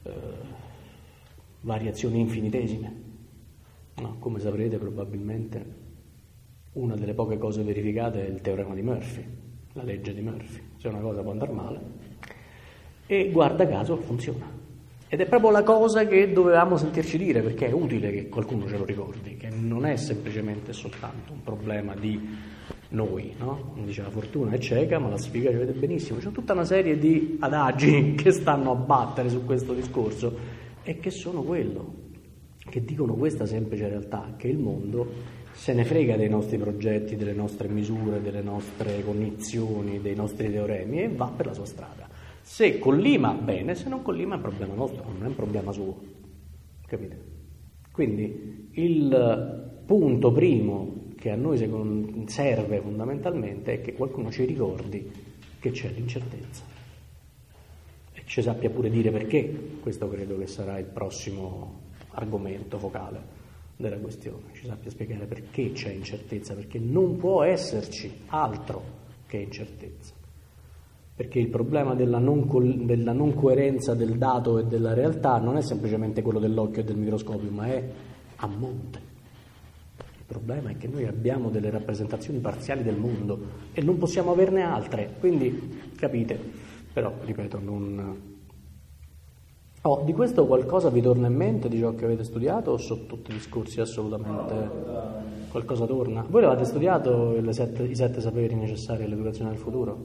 variazioni infinitesime. No, come saprete probabilmente una delle poche cose verificate è il teorema di Murphy, la legge di Murphy. Se una cosa può andare male, e guarda caso funziona. Ed è proprio la cosa che dovevamo sentirci dire, perché è utile che qualcuno ce lo ricordi, che non è semplicemente soltanto un problema di noi, no? Come dice, la fortuna è cieca, ma la sfiga ci vede benissimo. C'è tutta una serie di adagi che stanno a battere su questo discorso e che sono quello, che dicono questa semplice realtà, che il mondo se ne frega dei nostri progetti, delle nostre misure, delle nostre cognizioni, dei nostri teoremi e va per la sua strada. Se collima, bene, se non collima è un problema nostro, non è un problema suo. Capite? Quindi il punto primo che a noi serve fondamentalmente è che qualcuno ci ricordi che c'è l'incertezza e ci sappia pure dire perché. Questo credo che sarà il prossimo argomento focale della questione, ci sappia spiegare perché c'è incertezza, perché non può esserci altro che incertezza, perché il problema della non coerenza del dato e della realtà non è semplicemente quello dell'occhio e del microscopio, ma è a monte. Il problema è che noi abbiamo delle rappresentazioni parziali del mondo e non possiamo averne altre, quindi capite, però ripeto, non... di questo qualcosa vi torna in mente di ciò che avete studiato o sono tutti discorsi assolutamente... Qualcosa torna? Voi l'avete studiato i 7 saperi necessari all'educazione del futuro?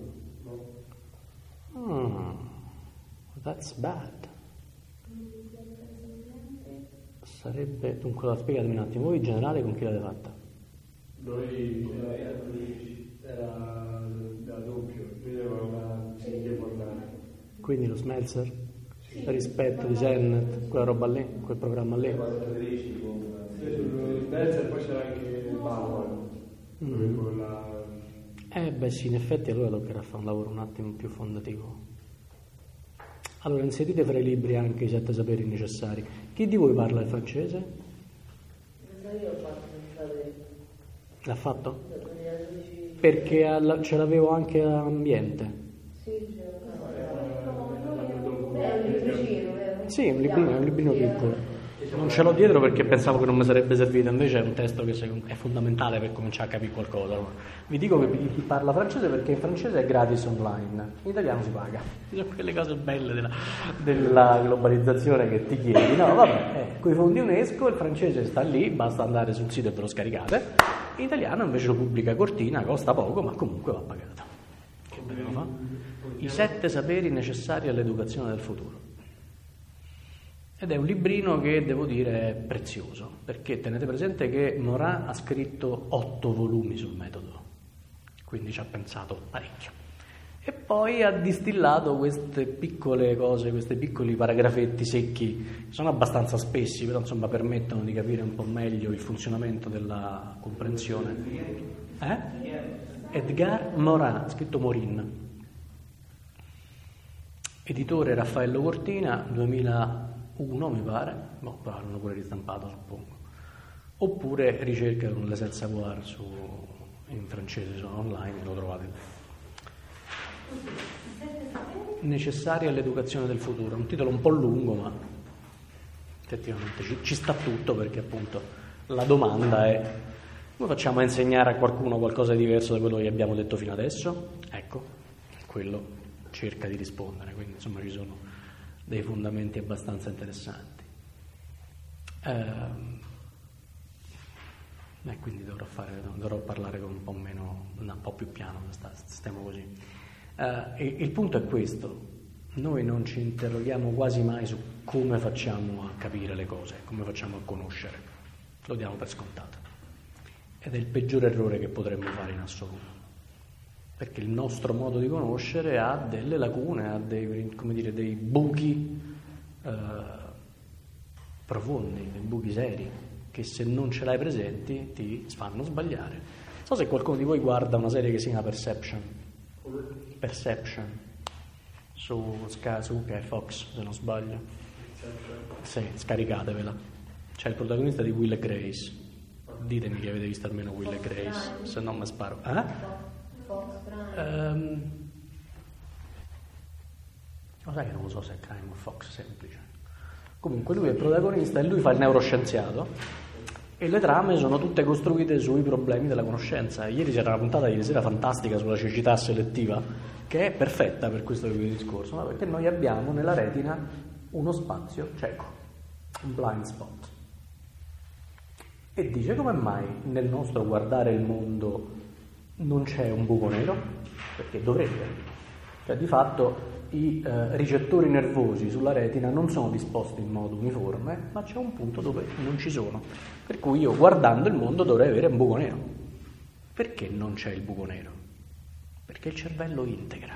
That's bad. Sarebbe... Dunque, spiegatemi un attimo, voi in generale con chi l'avete fatta? Noi era da doppio, quindi era una sigla formale. Quindi lo Smeltzer? Rispetto di Sennett, quella roba lì, quel programma lì. Sul Smeltzer poi c'era anche il Bauer. Beh sì, in effetti allora toccherà fare un lavoro un attimo più fondativo. Allora, inserite fra i libri anche i 7 saperi necessari. Chi di voi parla il francese? Io ho fatto il sapere. L'ha fatto? Perché ce l'avevo anche all'ambiente. Sì, è un libricino, vero? Sì, è un librino piccolo. Non ce l'ho dietro perché pensavo che non mi sarebbe servito, invece è un testo che è fondamentale per cominciare a capire qualcosa. Vi dico che chi parla francese perché in francese è gratis online, in italiano si paga. Sono quelle cose belle della globalizzazione che ti chiedi. No, vabbè, con i fondi UNESCO il francese sta lì, basta andare sul sito e ve lo scaricate. In italiano invece lo pubblica Cortina, costa poco, ma comunque va pagato. Che bello fa? I 7 saperi necessari all'educazione del futuro. Ed è un librino che, devo dire, è prezioso, perché tenete presente che Morin ha scritto 8 volumi sul metodo, quindi ci ha pensato parecchio. E poi ha distillato queste piccole cose, questi piccoli paragrafetti secchi, che sono abbastanza spessi, però insomma permettono di capire un po' meglio il funzionamento della comprensione. Edgar Morin, scritto Morin. Editore Raffaello Cortina, 2001 mi pare, no, però l'hanno pure ristampato suppongo, oppure ricerca con Les Sept Savoirs in francese, sono online, lo trovate. Necessari all'educazione del futuro, un titolo un po' lungo ma effettivamente ci sta tutto, perché appunto la domanda è: come facciamo a insegnare a qualcuno qualcosa di diverso da quello che abbiamo detto fino adesso? Ecco, quello cerca di rispondere, quindi insomma ci sono dei fondamenti abbastanza interessanti. E quindi dovrò parlare con un po' più piano, stiamo così. Il punto è questo: noi non ci interroghiamo quasi mai su come facciamo a capire le cose, come facciamo a conoscere, lo diamo per scontato. Ed è il peggior errore che potremmo fare in assoluto, perché il nostro modo di conoscere ha delle lacune, ha dei buchi profondi, dei buchi seri, che se non ce l'hai presenti ti fanno sbagliare. Non so se qualcuno di voi guarda una serie che si chiama Perception, su Fox, se non sbaglio. Sì, scaricatevela. C'è il protagonista di Will e Grace. Ditemi che avete visto almeno Will e Grace, se no mi sparo. Lo sai che non lo so se è Crime o Fox semplice. Comunque lui è il protagonista e lui fa il neuroscienziato e le trame sono tutte costruite sui problemi della conoscenza. Ieri c'era una puntata di ieri sera fantastica sulla cecità selettiva, che è perfetta per questo tipo di discorso, ma perché noi abbiamo nella retina uno spazio cieco, un blind spot. E dice: come mai nel nostro guardare il mondo non c'è un buco nero? Perché dovrebbe. Cioè di fatto i ricettori nervosi sulla retina non sono disposti in modo uniforme, ma c'è un punto dove non ci sono. Per cui io guardando il mondo dovrei avere un buco nero. Perché non c'è il buco nero? Perché il cervello integra.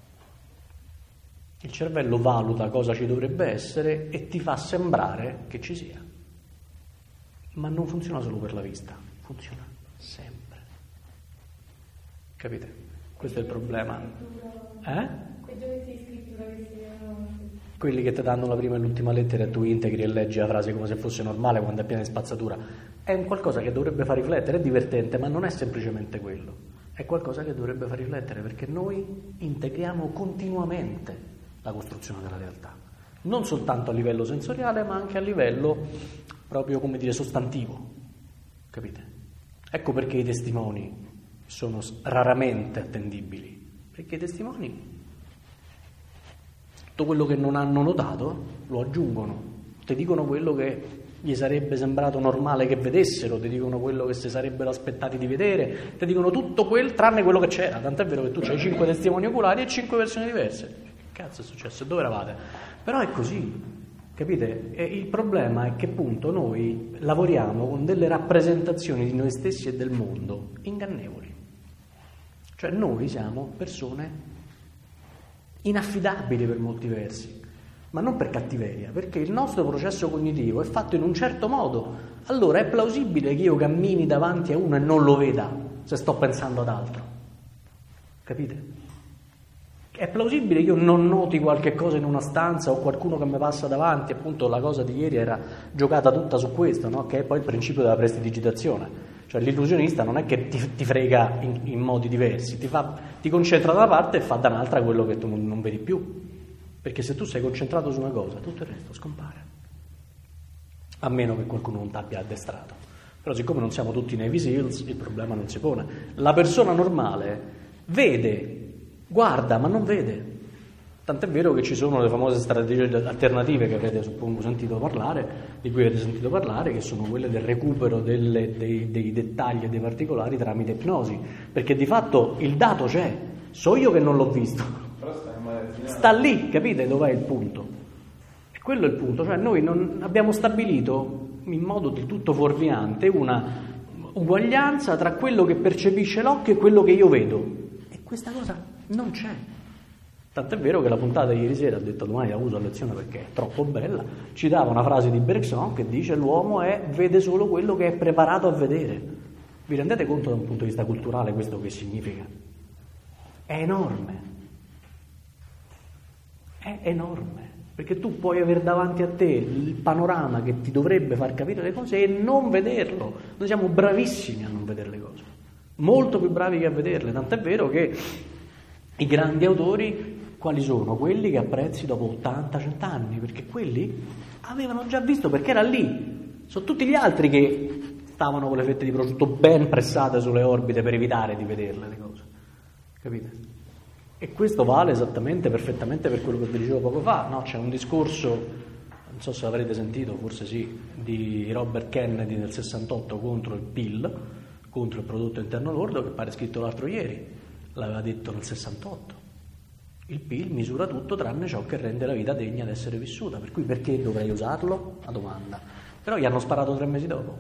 Il cervello valuta cosa ci dovrebbe essere e ti fa sembrare che ci sia. Ma non funziona solo per la vista, funziona sempre. Capite? Questo è il problema. Quei giochi di scrittura che si vedono. Quelli che ti danno la prima e l'ultima lettera e tu integri e leggi la frase come se fosse normale quando è piena di spazzatura. È un qualcosa che dovrebbe far riflettere, è divertente, ma non è semplicemente quello. È qualcosa che dovrebbe far riflettere, perché noi integriamo continuamente la costruzione della realtà. Non soltanto a livello sensoriale, ma anche a livello proprio, come dire, sostantivo. Capite? Ecco perché i testimoni sono raramente attendibili. Perché i testimoni tutto quello che non hanno notato lo aggiungono, ti dicono quello che gli sarebbe sembrato normale che vedessero, ti dicono quello che si sarebbero aspettati di vedere, ti dicono tutto tranne quello che c'era. Tant'è vero che tu c'hai 5 testimoni oculari e 5 versioni diverse. Che cazzo è successo? Dove eravate? Però è così, capite? E il problema è che appunto noi lavoriamo con delle rappresentazioni di noi stessi e del mondo ingannevoli. Cioè noi siamo persone inaffidabili per molti versi, ma non per cattiveria, perché il nostro processo cognitivo è fatto in un certo modo. Allora è plausibile che io cammini davanti a uno e non lo veda se sto pensando ad altro. Capite? È plausibile che io non noti qualche cosa in una stanza o qualcuno che mi passa davanti. Appunto la cosa di ieri era giocata tutta su questo, no? Che è poi il principio della prestidigitazione. Cioè l'illusionista non è che ti frega in modi diversi, ti concentra da una parte e fa da un'altra quello che tu non vedi più. Perché se tu sei concentrato su una cosa, tutto il resto scompare. a meno che qualcuno non t'abbia addestrato. Però siccome non siamo tutti Navy Seals, il problema non si pone. La persona normale vede, guarda, ma non vede. Tant'è vero che ci sono le famose strategie alternative che avete, suppongo, sentito parlare, di cui avete sentito parlare, che sono quelle del recupero dei dettagli e dei particolari tramite ipnosi, perché di fatto il dato c'è, so io che non l'ho visto, sta lì, capite dov'è il punto? E quello è il punto, cioè noi non abbiamo stabilito in modo del tutto fuorviante una uguaglianza tra quello che percepisce l'occhio e quello che io vedo, e questa cosa non c'è. Tant'è vero che la puntata di ieri sera, ho detto domani la uso a lezione perché è troppo bella, ci dava una frase di Bergson che dice l'uomo vede solo quello che è preparato a vedere. Vi rendete conto da un punto di vista culturale questo che significa? È enorme, perché tu puoi avere davanti a te il panorama che ti dovrebbe far capire le cose e non vederlo. Noi siamo bravissimi a non vedere le cose, molto più bravi che a vederle, tant'è vero che i grandi autori quali sono? Quelli che apprezzi dopo 80-100 anni, perché quelli avevano già visto, perché era lì. Sono tutti gli altri che stavano con le fette di prosciutto ben pressate sulle orbite per evitare di vederle le cose, capite? E questo vale esattamente, perfettamente per quello che vi dicevo poco fa, no? C'è un discorso, non so se l'avrete sentito, forse sì, di Robert Kennedy nel 68 contro il PIL, contro il prodotto interno lordo, che pare scritto l'altro ieri, l'aveva detto nel 68. Il PIL misura tutto tranne ciò che rende la vita degna di essere vissuta, per cui perché dovrei usarlo? La domanda. Però gli hanno sparato 3 mesi dopo.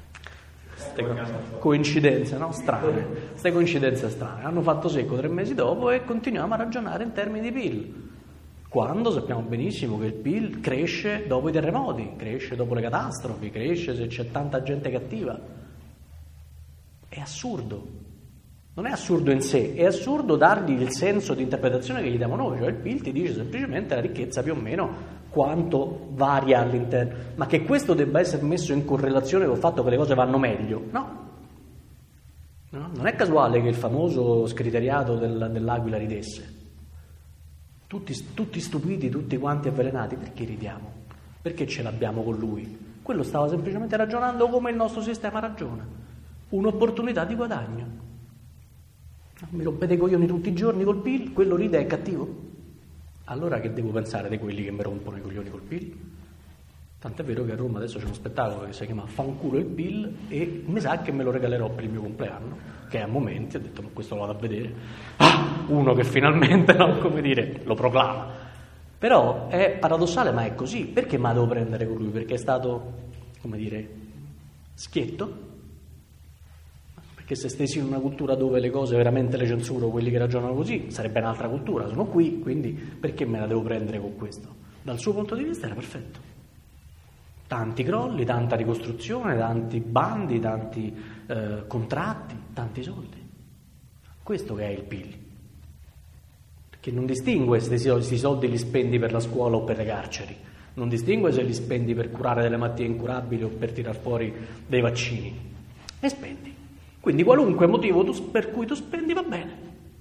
Coincidenze, no? Strane. Queste coincidenze strane. Hanno fatto secco 3 mesi dopo e continuiamo a ragionare in termini di PIL. Quando sappiamo benissimo che il PIL cresce dopo i terremoti, cresce dopo le catastrofi, cresce se c'è tanta gente cattiva. È assurdo. Non è assurdo in sé, è assurdo dargli il senso di interpretazione che gli diamo noi, cioè il PIL ti dice semplicemente la ricchezza più o meno quanto varia all'interno, ma che questo debba essere messo in correlazione col fatto che le cose vanno meglio, no. Non è casuale che il famoso scriteriato dell'aquila ridesse. Tutti stupiti, tutti quanti avvelenati, perché ridiamo? Perché ce l'abbiamo con lui? Quello stava semplicemente ragionando come il nostro sistema ragiona, un'opportunità di guadagno. Mi rompete i coglioni tutti i giorni col PIL, quello ride è cattivo? Allora che devo pensare di quelli che mi rompono i coglioni col PIL? Tant'è vero che a Roma adesso c'è uno spettacolo che si chiama Fanculo il PIL e mi sa che me lo regalerò per il mio compleanno, che a momenti ho detto ma questo lo vado a vedere. Uno che finalmente, no, come dire, lo proclama. Però è paradossale, ma è così. Perché me la devo prendere con lui? Perché è stato, come dire, schietto? Che se stessi in una cultura dove le cose veramente le censuro, quelli che ragionano così, sarebbe un'altra cultura. Sono qui, quindi perché me la devo prendere con questo? Dal suo punto di vista era perfetto. Tanti crolli, tanta ricostruzione, tanti bandi, tanti contratti, tanti soldi. Questo che è il PIL. Perché non distingue se questi soldi li spendi per la scuola o per le carceri. Non distingue se li spendi per curare delle malattie incurabili o per tirar fuori dei vaccini. E spendi. Quindi qualunque motivo per cui tu spendi va bene.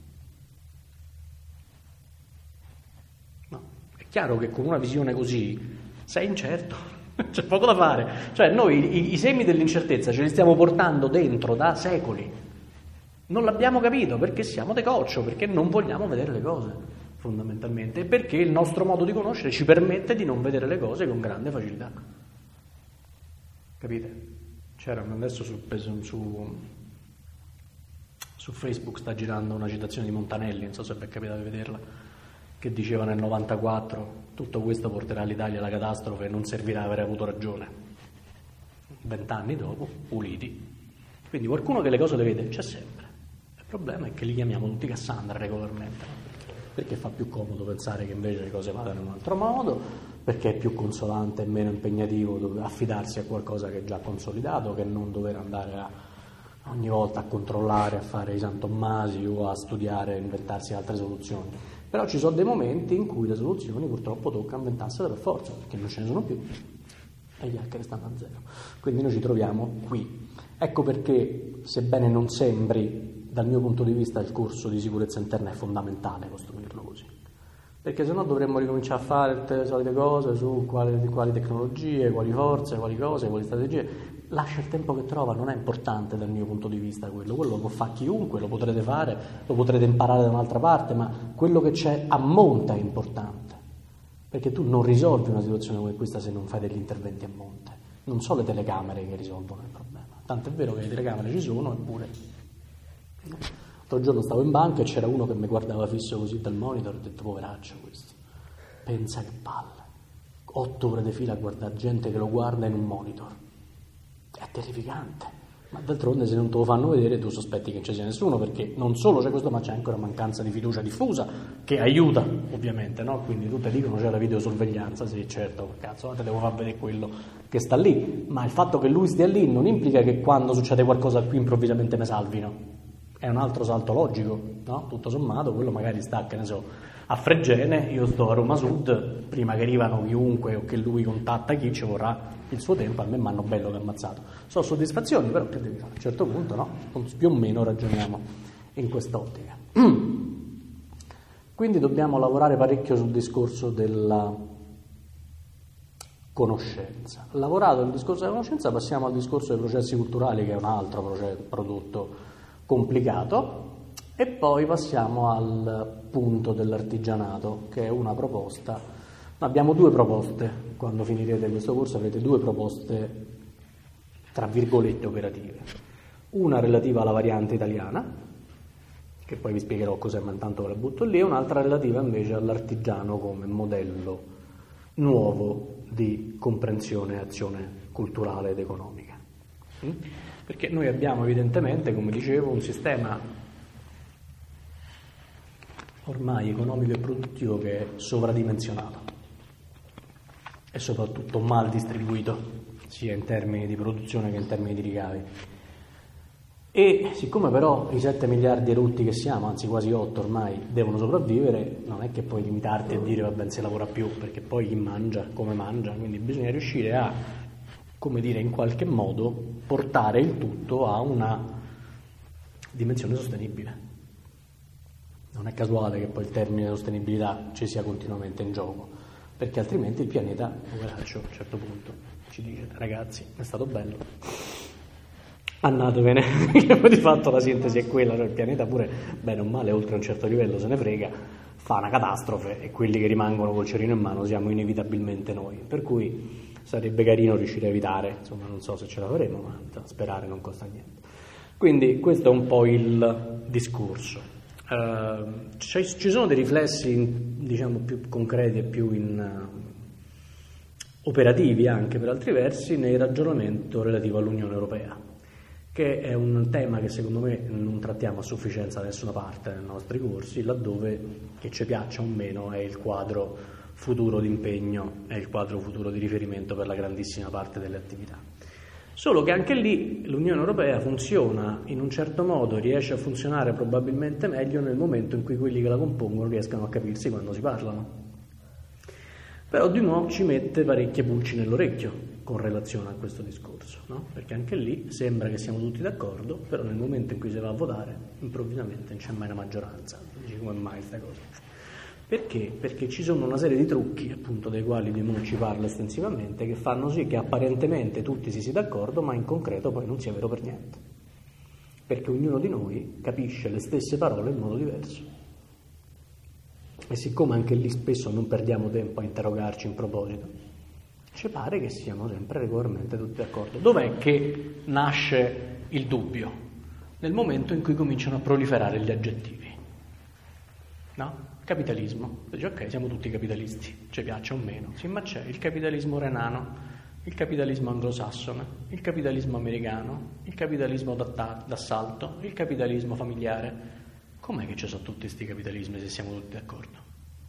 No, è chiaro che con una visione così sei incerto, c'è poco da fare. Cioè noi i semi dell'incertezza ce li stiamo portando dentro da secoli. Non l'abbiamo capito perché siamo decoccio, perché non vogliamo vedere le cose, fondamentalmente, e perché il nostro modo di conoscere ci permette di non vedere le cose con grande facilità. Capite? C'era adesso su Facebook sta girando una citazione di Montanelli, non so se vi è capitato di vederla, che diceva nel 94 tutto questo porterà l'Italia alla catastrofe e non servirà aver avuto ragione. 20 anni dopo, puliti. Quindi qualcuno che le cose le vede c'è sempre. Il problema è che li chiamiamo tutti Cassandra regolarmente, perché fa più comodo pensare che invece le cose vadano in un altro modo, perché è più consolante e meno impegnativo affidarsi a qualcosa che è già consolidato, che non dover andare ogni volta a controllare, a fare i San Tommasi o a studiare e inventarsi altre soluzioni. Però ci sono dei momenti in cui le soluzioni purtroppo tocca inventarsele per forza, perché non ce ne sono più e gli hacker stanno a zero. Quindi noi ci troviamo qui. Ecco perché, sebbene non sembri, dal mio punto di vista il corso di sicurezza interna è fondamentale costruirlo così, perché sennò dovremmo ricominciare a fare tutte le solite cose su quali tecnologie, quali forze, quali cose, quali strategie. Lascia il tempo che trova, non è importante dal mio punto di vista quello lo può fare chiunque, lo potrete fare, lo potrete imparare da un'altra parte, ma quello che c'è a monte è importante, perché tu non risolvi una situazione come questa se non fai degli interventi a monte. Non sono le telecamere che risolvono il problema, tanto è vero che le telecamere ci sono, eppure. L'altro giorno stavo in banca e c'era uno che mi guardava fisso così dal monitor, ho detto poveraccio questo, pensa che palle, 8 ore di fila a guardare gente che lo guarda in un monitor, è terrificante, ma d'altronde se non te lo fanno vedere tu sospetti che non ci sia nessuno, perché non solo c'è questo, ma c'è anche una mancanza di fiducia diffusa che aiuta ovviamente, no? Quindi tutti dicono c'è la videosorveglianza, sì certo, cazzo, te devo far vedere quello che sta lì, ma il fatto che lui stia lì non implica che quando succede qualcosa qui improvvisamente me salvino. È un altro salto logico, no? Tutto sommato, quello magari sta, che ne so, a Fregene, io sto a Roma Sud, prima che arrivano chiunque o che lui contatta chi, ci vorrà il suo tempo, a me mi hanno bello che ammazzato. Sono soddisfazioni, però che devi fare? A un certo punto, no? Più o meno ragioniamo in quest'ottica. Quindi dobbiamo lavorare parecchio sul discorso della conoscenza. Lavorato il discorso della conoscenza, passiamo al discorso dei processi culturali, che è un altro prodotto complicato, e poi passiamo al punto dell'artigianato, che è una proposta. Abbiamo 2 proposte, quando finirete questo corso avrete 2 proposte tra virgolette operative, una relativa alla variante italiana, che poi vi spiegherò cos'è, ma intanto ve la butto lì, e un'altra relativa invece all'artigiano come modello nuovo di comprensione e azione culturale ed economica. Perché noi abbiamo evidentemente, come dicevo, un sistema ormai economico e produttivo che è sovradimensionato e soprattutto mal distribuito, sia in termini di produzione che in termini di ricavi. E siccome però i 7 miliardi erotti che siamo, anzi quasi 8 ormai, devono sopravvivere, non è che puoi limitarti a dire vabbè, se lavora più, perché poi chi mangia, come mangia, quindi bisogna riuscire a, come dire, in qualche modo portare il tutto a una dimensione sostenibile. Non è casuale che poi il termine sostenibilità ci sia continuamente in gioco, perché altrimenti il pianeta, poveraccio, a un certo punto ci dice ragazzi, è stato bello, andatevene, perché di fatto la sintesi è quella, cioè il pianeta pure, bene o male, oltre un certo livello se ne frega, fa una catastrofe e quelli che rimangono col cerino in mano siamo inevitabilmente noi, per cui sarebbe carino riuscire a evitare, insomma non so se ce la faremo, ma sperare non costa niente. Quindi questo è un po' il discorso. Ci sono dei riflessi, diciamo, più concreti e più operativi anche per altri versi nel ragionamento relativo all'Unione Europea, che è un tema che secondo me non trattiamo a sufficienza da nessuna parte nei nostri corsi, laddove, che ci piaccia o meno, è il quadro futuro d'impegno, è il quadro futuro di riferimento per la grandissima parte delle attività. Solo che anche lì l'Unione Europea funziona in un certo modo, riesce a funzionare probabilmente meglio nel momento in cui quelli che la compongono riescano a capirsi quando si parlano. Però di nuovo ci mette parecchie pulci nell'orecchio con relazione a questo discorso, no? Perché anche lì sembra che siamo tutti d'accordo, però nel momento in cui si va a votare improvvisamente non c'è mai una maggioranza. Dici, come mai questa cosa? Perché? Perché ci sono una serie di trucchi, appunto, dei quali di non ci parlo estensivamente, che fanno sì che apparentemente tutti si sia d'accordo, ma in concreto poi non sia vero per niente. Perché ognuno di noi capisce le stesse parole in modo diverso. E siccome anche lì spesso non perdiamo tempo a interrogarci in proposito, ci pare che siamo sempre regolarmente tutti d'accordo. Dov'è che nasce il dubbio? Nel momento in cui cominciano a proliferare gli aggettivi. No? Capitalismo, dice ok, siamo tutti capitalisti, ci piaccia o meno, sì, ma c'è il capitalismo renano, il capitalismo anglosassone, il capitalismo americano, il capitalismo d'assalto, il capitalismo familiare. Com'è che ci sono tutti questi capitalismi se siamo tutti d'accordo?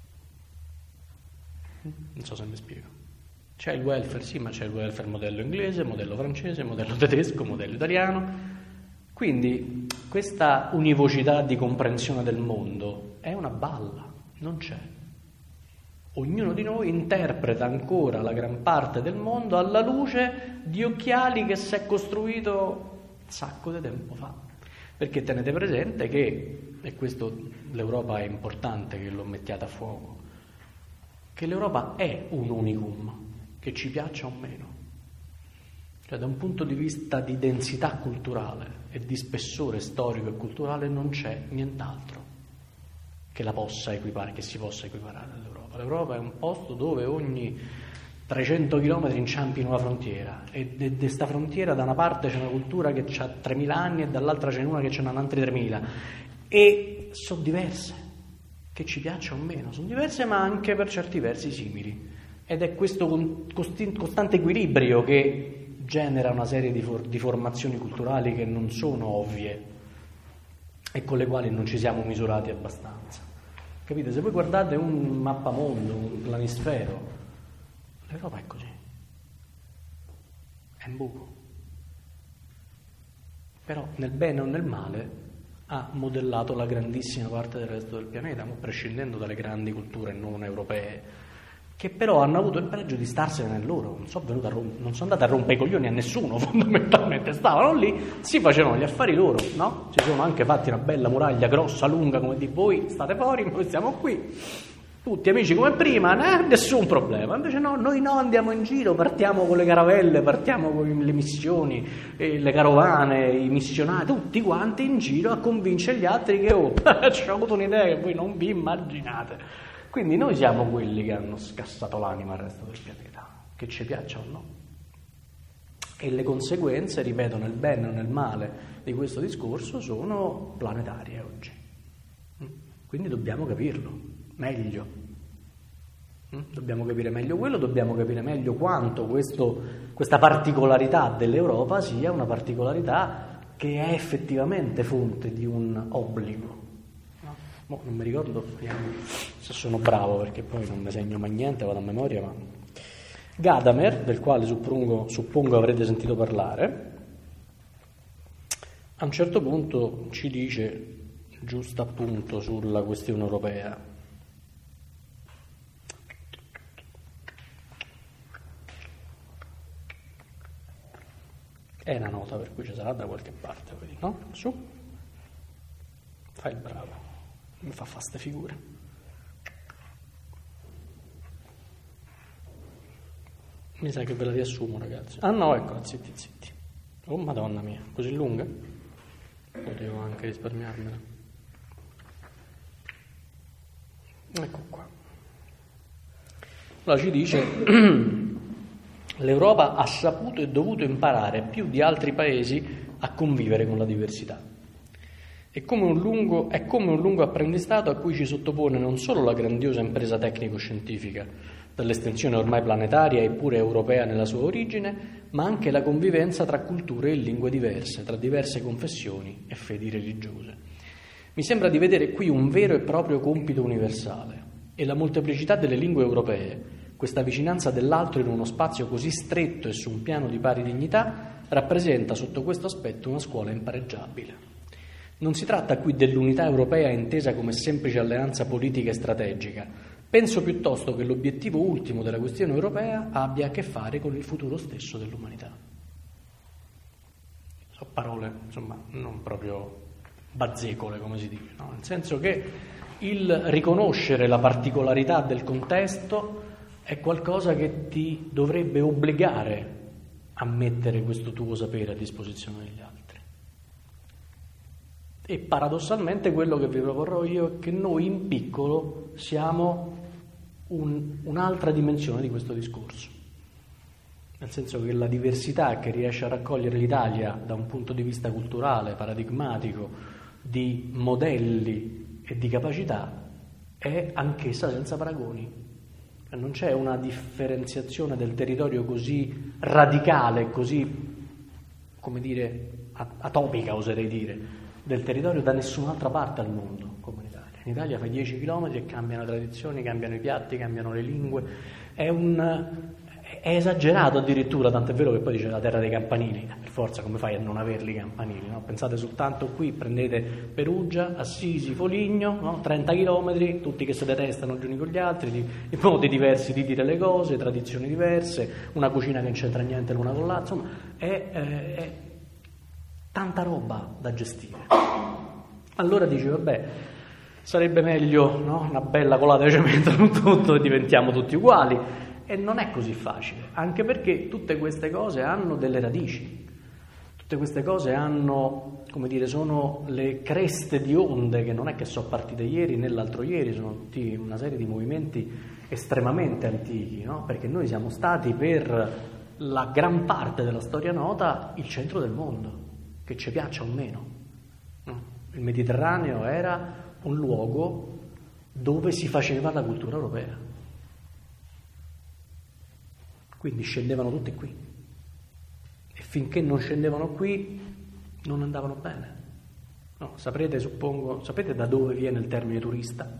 Non so se mi spiego. C'è il welfare, sì, ma c'è il welfare modello inglese, modello francese, modello tedesco, modello italiano. Quindi questa univocità di comprensione del mondo è una balla, non c'è. Ognuno di noi interpreta ancora la gran parte del mondo alla luce di occhiali che si è costruito un sacco di tempo fa. Perché tenete presente che, e questo l'Europa è importante che lo mettiate a fuoco, che l'Europa è un unicum, che ci piaccia o meno. Cioè, da un punto di vista di densità culturale e di spessore storico e culturale non c'è nient'altro che la possa equipare, che si possa equiparare all'Europa. L'Europa è un posto dove ogni 300 km inciampi in una frontiera, e di questa frontiera da una parte c'è una cultura che ha 3.000 anni e dall'altra c'è una che ce n'ha altri 3.000, e sono diverse, che ci piaccia o meno, sono diverse ma anche per certi versi simili, ed è questo costante equilibrio che genera una serie di formazioni culturali che non sono ovvie e con le quali non ci siamo misurati abbastanza. Capite? Se voi guardate un mappamondo, un planisfero, l'Europa è così, è un buco, però nel bene o nel male ha modellato la grandissima parte del resto del pianeta, prescindendo dalle grandi culture non europee, che però hanno avuto il pregio di starsene nel loro. Non sono andate a rompere i coglioni a nessuno, fondamentalmente stavano lì, si facevano gli affari loro, no? Si sono anche fatti una bella muraglia grossa, lunga, come di voi state fuori, noi stiamo qui, tutti amici come prima, nessun problema. Invece no, noi no, andiamo in giro, partiamo con le caravelle, partiamo con le missioni, le carovane, i missionari, tutti quanti in giro a convincere gli altri che ci ho avuto un'idea che voi non vi immaginate. Quindi noi siamo quelli che hanno scassato l'anima al resto del pianeta, che ci piaccia o no. E le conseguenze, ripeto, nel bene o nel male di questo discorso sono planetarie oggi. Quindi dobbiamo capirlo meglio. Dobbiamo capire meglio quello, dobbiamo capire meglio quanto questa particolarità dell'Europa sia una particolarità che è effettivamente fonte di un obbligo. Non mi ricordo, se sono bravo, perché poi non mi segno mai niente, vado a memoria, ma Gadamer, del quale suppongo avrete sentito parlare, a un certo punto ci dice, giusto appunto sulla questione europea, è una nota per cui ci sarà da qualche parte, no? Su, fai il bravo. Mi fa ste figure. Mi sa che ve la riassumo, ragazzi. Ah no, eccola, zitti. Oh madonna mia, così lunga? Potevo anche risparmiarmela. Ecco qua. Allora ci dice: l'Europa ha saputo e dovuto imparare più di altri paesi a convivere con la diversità. È come un lungo apprendistato a cui ci sottopone non solo la grandiosa impresa tecnico-scientifica, dall'estensione ormai planetaria e pure europea nella sua origine, ma anche la convivenza tra culture e lingue diverse, tra diverse confessioni e fedi religiose. Mi sembra di vedere qui un vero e proprio compito universale, e la molteplicità delle lingue europee, questa vicinanza dell'altro in uno spazio così stretto e su un piano di pari dignità, rappresenta sotto questo aspetto una scuola impareggiabile. Non si tratta qui dell'unità europea intesa come semplice alleanza politica e strategica. Penso piuttosto che l'obiettivo ultimo della questione europea abbia a che fare con il futuro stesso dell'umanità. Sono parole, insomma, non proprio bazzecole, come si dice, no? Nel senso che il riconoscere la particolarità del contesto è qualcosa che ti dovrebbe obbligare a mettere questo tuo sapere a disposizione degli altri. E paradossalmente quello che vi proporrò io è che noi in piccolo siamo un'altra dimensione di questo discorso. Nel senso che la diversità che riesce a raccogliere l'Italia da un punto di vista culturale, paradigmatico, di modelli e di capacità, è anch'essa senza paragoni. Non c'è una differenziazione del territorio così radicale, così, come dire, atopica, oserei dire, del territorio da nessun'altra parte al mondo come in Italia. In Italia fai 10 km e cambiano le tradizioni, cambiano i piatti, cambiano le lingue. È esagerato addirittura, tant'è vero che poi dice la terra dei campanili. Per forza, come fai a non averli i campanili? No? Pensate soltanto qui, prendete Perugia, Assisi, Foligno, no? 30 km, tutti che si detestano gli uni con gli altri, di modi diversi di dire le cose, tradizioni diverse, una cucina che non c'entra niente l'una con l'altra, insomma, è tanta roba da gestire. Allora dice, vabbè, sarebbe meglio, no? Una bella colata di cemento su tutto e diventiamo tutti uguali. E non è così facile, anche perché tutte queste cose hanno delle radici. Tutte queste cose hanno, come dire, sono le creste di onde che non è che sono partite ieri né l'altro ieri, sono tutti una serie di movimenti estremamente antichi, no? Perché noi siamo stati per la gran parte della storia nota il centro del mondo, che ci piaccia o meno. Il Mediterraneo era un luogo dove si faceva la cultura europea. Quindi scendevano tutti qui e finché non scendevano qui non andavano bene. No, sapete da dove viene il termine turista?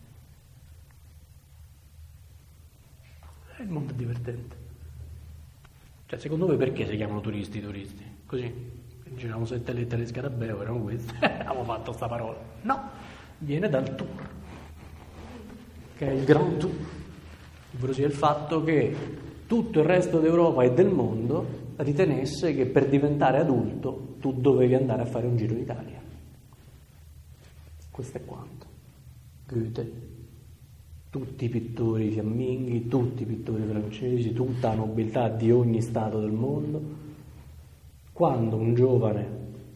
Il mondo è divertente. Cioè, secondo voi perché si chiamano turisti? Così, giravamo 7 lettere di scarabeo, erano queste, abbiamo fatto sta parola. No, viene dal tour, che è il Grand Tour, ovvero sia il fatto che tutto il resto d'Europa e del mondo ritenesse che per diventare adulto tu dovevi andare a fare un giro d'Italia. Questo è quanto. Goethe, tutti i pittori fiamminghi, tutti i pittori francesi, tutta la nobiltà di ogni stato del mondo. Quando un giovane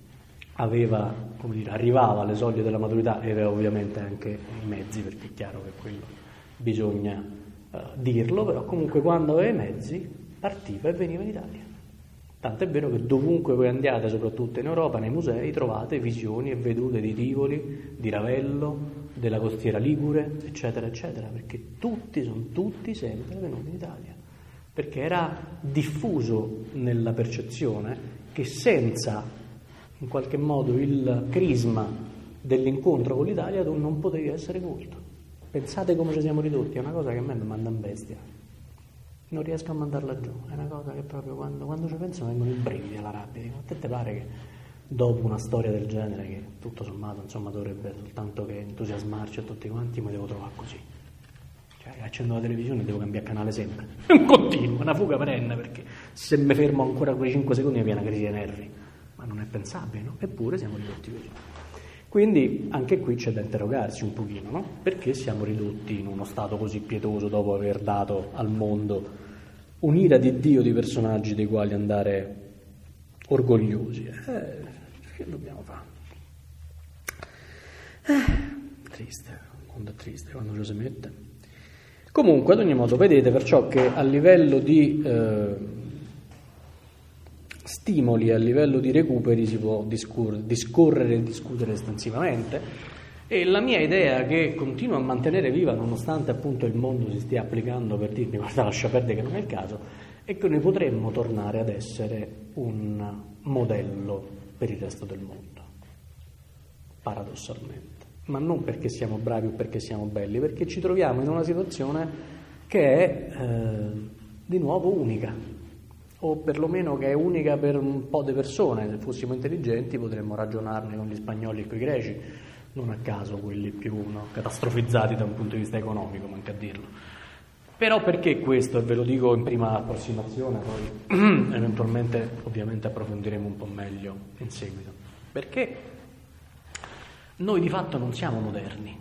arrivava alle soglie della maturità e aveva ovviamente anche i mezzi, perché è chiaro che quello bisogna dirlo, però comunque quando aveva i mezzi partiva e veniva in Italia. Tanto è vero che dovunque voi andiate, soprattutto in Europa, nei musei, trovate visioni e vedute di Tivoli, di Ravello, della costiera ligure, eccetera, eccetera, perché sono tutti sempre venuti in Italia, perché era diffuso nella percezione che senza, in qualche modo, il crisma dell'incontro con l'Italia tu non potevi essere colto. Pensate come ci siamo ridotti, è una cosa che a me mi manda in bestia. Non riesco a mandarla giù, è una cosa che proprio quando ci penso mi vengono i brividi alla rabbia. Dico, a te pare che dopo una storia del genere, che tutto sommato insomma dovrebbe soltanto che entusiasmarci a tutti quanti, mi devo trovare così? Cioè, accendo la televisione e devo cambiare canale sempre. È un continuo, una fuga perenne, perché se mi fermo ancora quei 5 secondi mi viene una crisi dei nervi. Ma non è pensabile, no? Eppure siamo ridotti così. Quindi anche qui c'è da interrogarsi un pochino, no? Perché siamo ridotti in uno stato così pietoso dopo aver dato al mondo un'ira di Dio di personaggi dei quali andare orgogliosi? Che dobbiamo fare? Triste, il mondo è triste quando ci si mette. Comunque, ad ogni modo, vedete perciò che a livello di stimoli, a livello di recuperi si può discorrere e discutere estensivamente, e la mia idea, che continuo a mantenere viva nonostante appunto il mondo si stia applicando per dirmi guarda, lascia perdere che non è il caso, è che noi potremmo tornare ad essere un modello per il resto del mondo, paradossalmente, ma non perché siamo bravi o perché siamo belli, perché ci troviamo in una situazione che è di nuovo unica, o perlomeno che è unica per un po' di persone. Se fossimo intelligenti potremmo ragionarne con gli spagnoli e con i greci, non a caso quelli più catastrofizzati da un punto di vista economico, manca a dirlo. Però perché questo? E ve lo dico in prima approssimazione, poi eventualmente ovviamente approfondiremo un po' meglio in seguito. Perché noi di fatto non siamo moderni.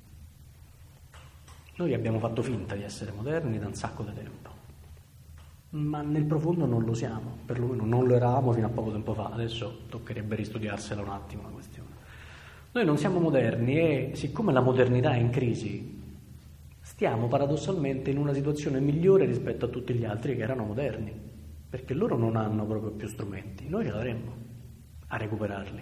Noi abbiamo fatto finta di essere moderni da un sacco di tempo, ma nel profondo non lo siamo, perlomeno non lo eravamo fino a poco tempo fa. Adesso toccherebbe ristudiarsela un attimo la questione. Noi non siamo moderni e siccome la modernità è in crisi, stiamo paradossalmente in una situazione migliore rispetto a tutti gli altri che erano moderni, perché loro non hanno proprio più strumenti, noi ce l'avremmo a recuperarli.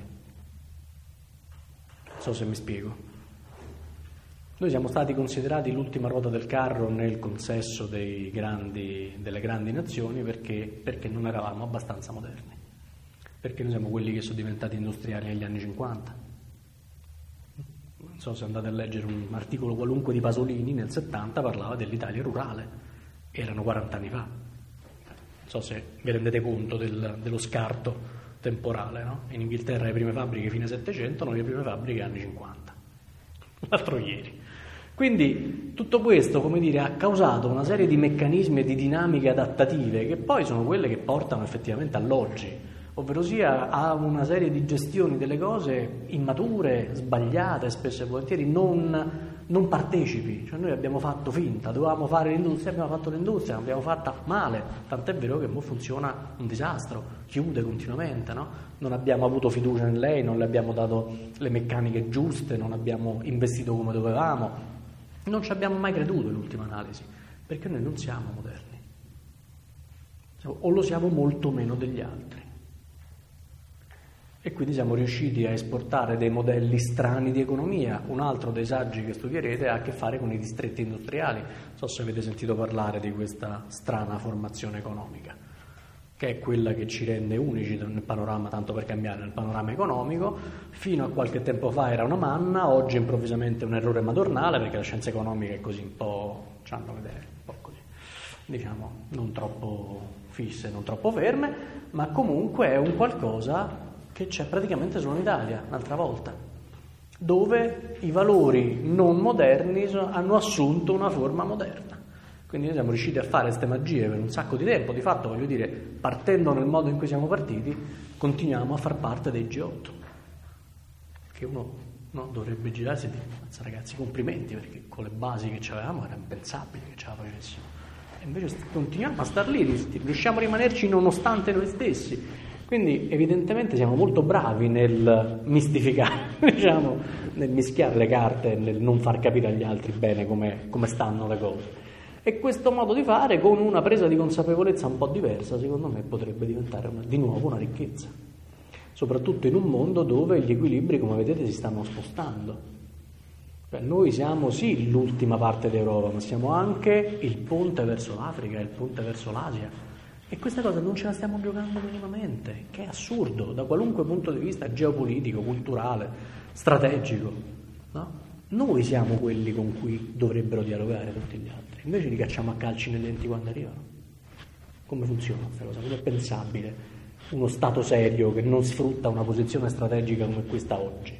Non so se mi spiego. Noi siamo stati considerati l'ultima ruota del carro nel consesso delle grandi nazioni perché non eravamo abbastanza moderni, perché noi siamo quelli che sono diventati industriali negli anni 50. Non so se andate a leggere un articolo qualunque di Pasolini, nel 70 parlava dell'Italia rurale, erano 40 anni fa. Non so se vi rendete conto dello scarto temporale, no? In Inghilterra le prime fabbriche fine 700, noi le prime fabbriche anni 50, l'altro ieri. Quindi tutto questo, come dire, ha causato una serie di meccanismi e di dinamiche adattative che poi sono quelle che portano effettivamente all'oggi. ovvero sia ha una serie di gestioni delle cose immature, sbagliate, spesso e volentieri non partecipi. Cioè noi abbiamo fatto finta, dovevamo fare l'industria, abbiamo fatto l'industria, l'abbiamo fatta male, tant'è vero che mo funziona un disastro, chiude continuamente, no? Non abbiamo avuto fiducia in lei, non le abbiamo dato le meccaniche giuste, non abbiamo investito come dovevamo, non ci abbiamo mai creduto in ultima analisi, perché noi non siamo moderni, o lo siamo molto meno degli altri. E quindi siamo riusciti a esportare dei modelli strani di economia. Un altro dei saggi che studierete ha a che fare con i distretti industriali. Non so se avete sentito parlare di questa strana formazione economica, che è quella che ci rende unici nel panorama, tanto per cambiare, nel panorama economico. Fino a qualche tempo fa era una manna, oggi improvvisamente è un errore madornale, perché la scienza economica è così un po', c'hanno vedere, un po' così, diciamo, non troppo fisse, non troppo ferme, ma comunque è un qualcosa che c'è praticamente solo in Italia, un'altra volta, dove i valori non moderni hanno assunto una forma moderna. Quindi noi siamo riusciti a fare queste magie per un sacco di tempo. Di fatto, voglio dire, partendo nel modo in cui siamo partiti, continuiamo a far parte dei G8, che uno dovrebbe girarsi e dire: mazza ragazzi, complimenti, perché con le basi che avevamo era impensabile che ce la facessimo. E invece continuiamo a star lì, riusciamo a rimanerci nonostante noi stessi. Quindi evidentemente siamo molto bravi nel mistificare, diciamo, nel mischiare le carte, nel non far capire agli altri bene come stanno le cose. E questo modo di fare, con una presa di consapevolezza un po' diversa, secondo me potrebbe diventare di nuovo una ricchezza, soprattutto in un mondo dove gli equilibri, come vedete, si stanno spostando. Noi siamo sì l'ultima parte d'Europa, ma siamo anche il ponte verso l'Africa, il ponte verso l'Asia. E questa cosa non ce la stiamo giocando minimamente, che è assurdo da qualunque punto di vista geopolitico, culturale, strategico, no? Noi siamo quelli con cui dovrebbero dialogare tutti gli altri, invece li cacciamo a calci nei denti quando arrivano. Come funziona questa cosa? Come è pensabile uno Stato serio che non sfrutta una posizione strategica come questa oggi?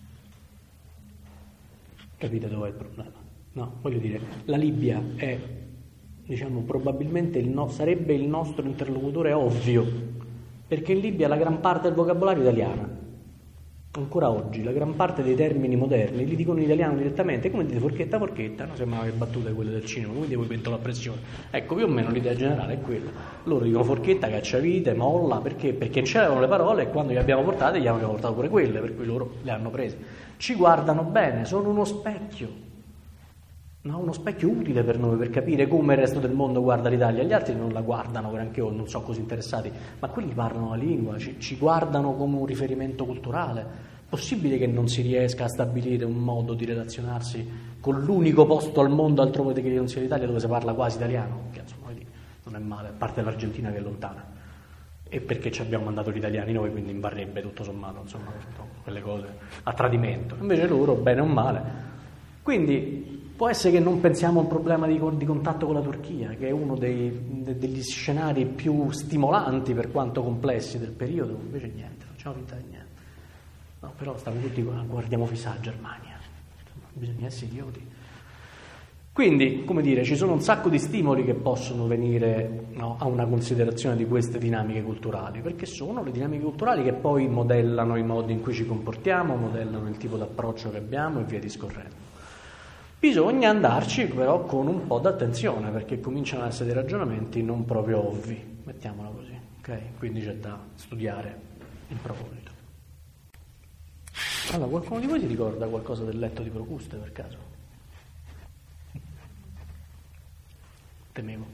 Capite dov'è il problema? No, voglio dire, la Libia è, diciamo, probabilmente sarebbe il nostro interlocutore ovvio, perché in Libia la gran parte del vocabolario è italiana. Ancora oggi la gran parte dei termini moderni li dicono in italiano direttamente. Come dite forchetta, forchetta, no? Sembrano le battute quelle del cinema, come dite voi pentola a pressione. Ecco, più o meno l'idea generale è quella. Loro dicono forchetta, cacciavite, molla, perché non c'erano le parole, e quando gli abbiamo portate gli abbiamo portato pure quelle, per cui loro le hanno prese. Ci guardano bene, sono uno specchio. No, uno specchio utile per noi, per capire come il resto del mondo guarda l'Italia. Gli altri non la guardano granché, o non sono così interessati, ma quelli parlano la lingua, ci guardano come un riferimento culturale. Possibile che non si riesca a stabilire un modo di relazionarsi con l'unico posto al mondo altrove che non sia l'Italia dove si parla quasi italiano? Che insomma, non è male, a parte l'Argentina che è lontana, e perché ci abbiamo mandato gli italiani noi, quindi invarrebbe tutto sommato, insomma, quelle cose a tradimento. Invece loro, bene o male. Quindi può essere che non pensiamo a un problema di contatto con la Turchia, che è uno degli scenari più stimolanti per quanto complessi del periodo, invece niente, facciamo finta di niente. No, però stiamo tutti guardiamo fissa la Germania, insomma, bisogna essere idioti. Quindi, come dire, ci sono un sacco di stimoli che possono venire, no, a una considerazione di queste dinamiche culturali, perché sono le dinamiche culturali che poi modellano i modi in cui ci comportiamo, modellano il tipo di approccio che abbiamo e via discorrendo. Bisogna andarci però con un po' d'attenzione, perché cominciano ad essere dei ragionamenti non proprio ovvi, mettiamola così, ok? Quindi c'è da studiare in proposito. Allora, qualcuno di voi si ricorda qualcosa del letto di Procuste, per caso? Temevo.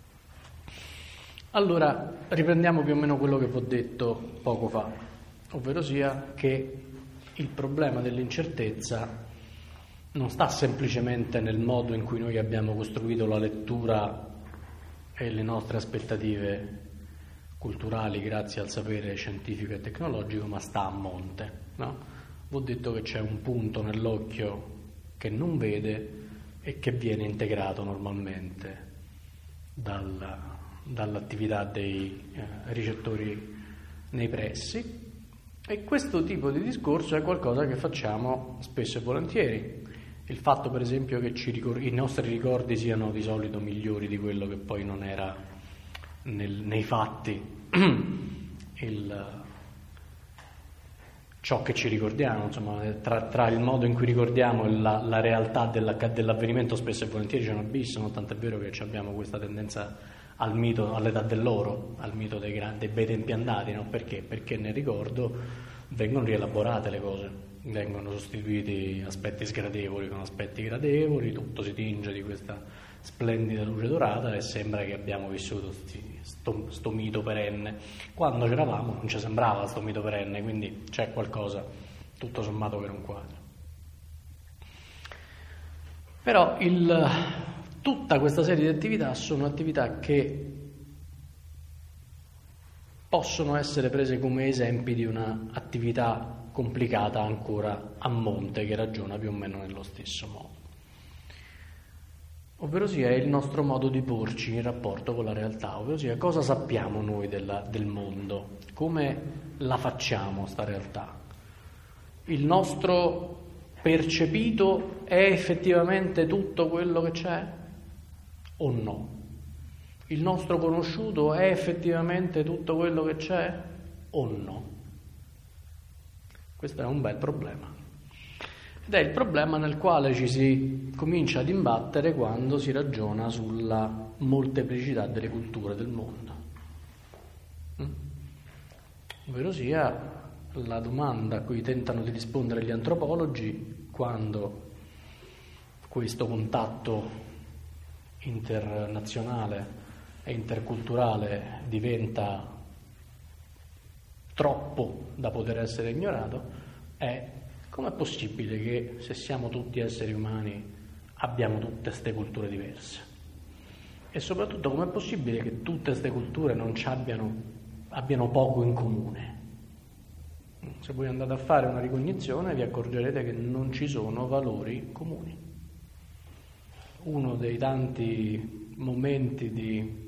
Allora, riprendiamo più o meno quello che vi ho detto poco fa, ovvero sia che il problema dell'incertezza non sta semplicemente nel modo in cui noi abbiamo costruito la lettura e le nostre aspettative culturali grazie al sapere scientifico e tecnologico, ma sta a monte, no? Vi ho detto che c'è un punto nell'occhio che non vede e che viene integrato normalmente dall'attività dei ricettori nei pressi, e questo tipo di discorso è qualcosa che facciamo spesso e volentieri. Il fatto, per esempio, che i nostri ricordi siano di solito migliori di quello che poi non era nei fatti ciò che ci ricordiamo, insomma, tra il modo in cui ricordiamo e la realtà dell'avvenimento spesso e volentieri c'è un abisso, no? Tant'è vero che abbiamo questa tendenza al mito, all'età dell'oro, al mito dei bei tempi andati, no? Perché? Perché nel ricordo vengono rielaborate le cose, vengono sostituiti aspetti sgradevoli con aspetti gradevoli, tutto si tinge di questa splendida luce dorata e sembra che abbiamo vissuto sto mito perenne. Quando c'eravamo non ci sembrava sto mito perenne, quindi c'è qualcosa tutto sommato che non quadra. Però tutta questa serie di attività sono attività che possono essere prese come esempi di un'attività complicata ancora a monte che ragiona più o meno nello stesso modo. Ovverosia è il nostro modo di porci in rapporto con la realtà, ovverosia cosa sappiamo noi del mondo, come la facciamo sta realtà. Il nostro percepito è effettivamente tutto quello che c'è o no? Il nostro conosciuto è effettivamente tutto quello che c'è o no? Questo è un bel problema. Ed è il problema nel quale ci si comincia ad imbattere quando si ragiona sulla molteplicità delle culture del mondo. Ovvero sia la domanda a cui tentano di rispondere gli antropologi quando questo contatto internazionale e interculturale diventa troppo da poter essere ignorato è: com'è possibile che, se siamo tutti esseri umani, abbiamo tutte queste culture diverse? E soprattutto, com'è possibile che tutte queste culture non abbiano poco in comune? Se voi andate a fare una ricognizione vi accorgerete che non ci sono valori comuni. Uno dei tanti momenti di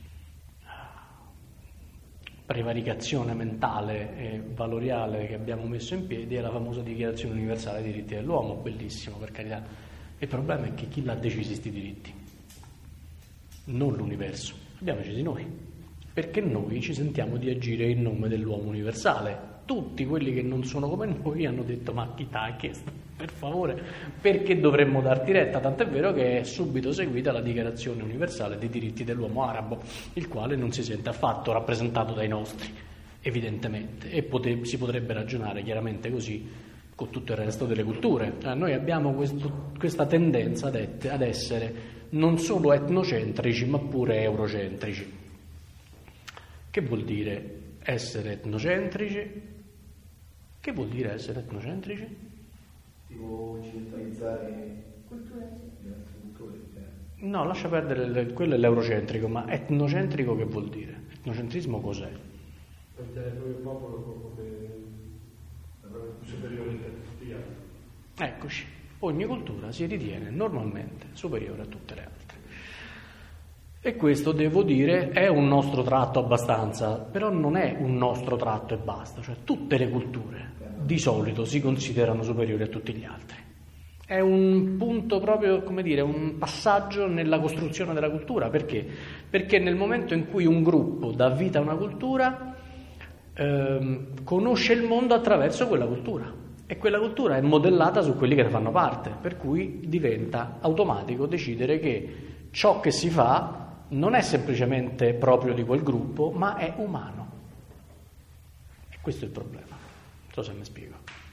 prevaricazione mentale e valoriale che abbiamo messo in piedi è la famosa Dichiarazione Universale dei Diritti dell'Uomo, bellissimo per carità. Il problema è che chi l'ha decisi questi diritti? Non l'universo, abbiamo decisi noi, perché noi ci sentiamo di agire in nome dell'uomo universale. Tutti quelli che non sono come noi hanno detto: ma chi t'ha chiesto? Per favore, perché dovremmo darti retta? Tant'è vero che è subito seguita la Dichiarazione Universale dei Diritti dell'Uomo arabo, il quale non si sente affatto rappresentato dai nostri, evidentemente, e si potrebbe ragionare chiaramente così con tutto il resto delle culture. Noi abbiamo questa tendenza ad essere non solo etnocentrici ma pure eurocentrici. Che vuol dire essere etnocentrici? Che vuol dire essere etnocentrici? Tipo occidentalizzare Cultura. le altre culture. No, lascia perdere, quello è l'eurocentrico, ma etnocentrico che vuol dire? Etnocentrismo cos'è? Perché il proprio popolo come la propria superiore a tutti gli altri. Eccoci, ogni cultura si ritiene normalmente superiore a tutte le altre. E questo, devo dire, è un nostro tratto abbastanza, però non è un nostro tratto e basta, cioè tutte le culture di solito si considerano superiori a tutti gli altri. È un punto proprio, come dire, un passaggio nella costruzione della cultura. Perché? Perché nel momento in cui un gruppo dà vita a una cultura, conosce il mondo attraverso quella cultura, e quella cultura è modellata su quelli che ne fanno parte, per cui diventa automatico decidere che ciò che si fa non è semplicemente proprio di quel gruppo, ma è umano. E questo è il problema. Non so se mi spiego.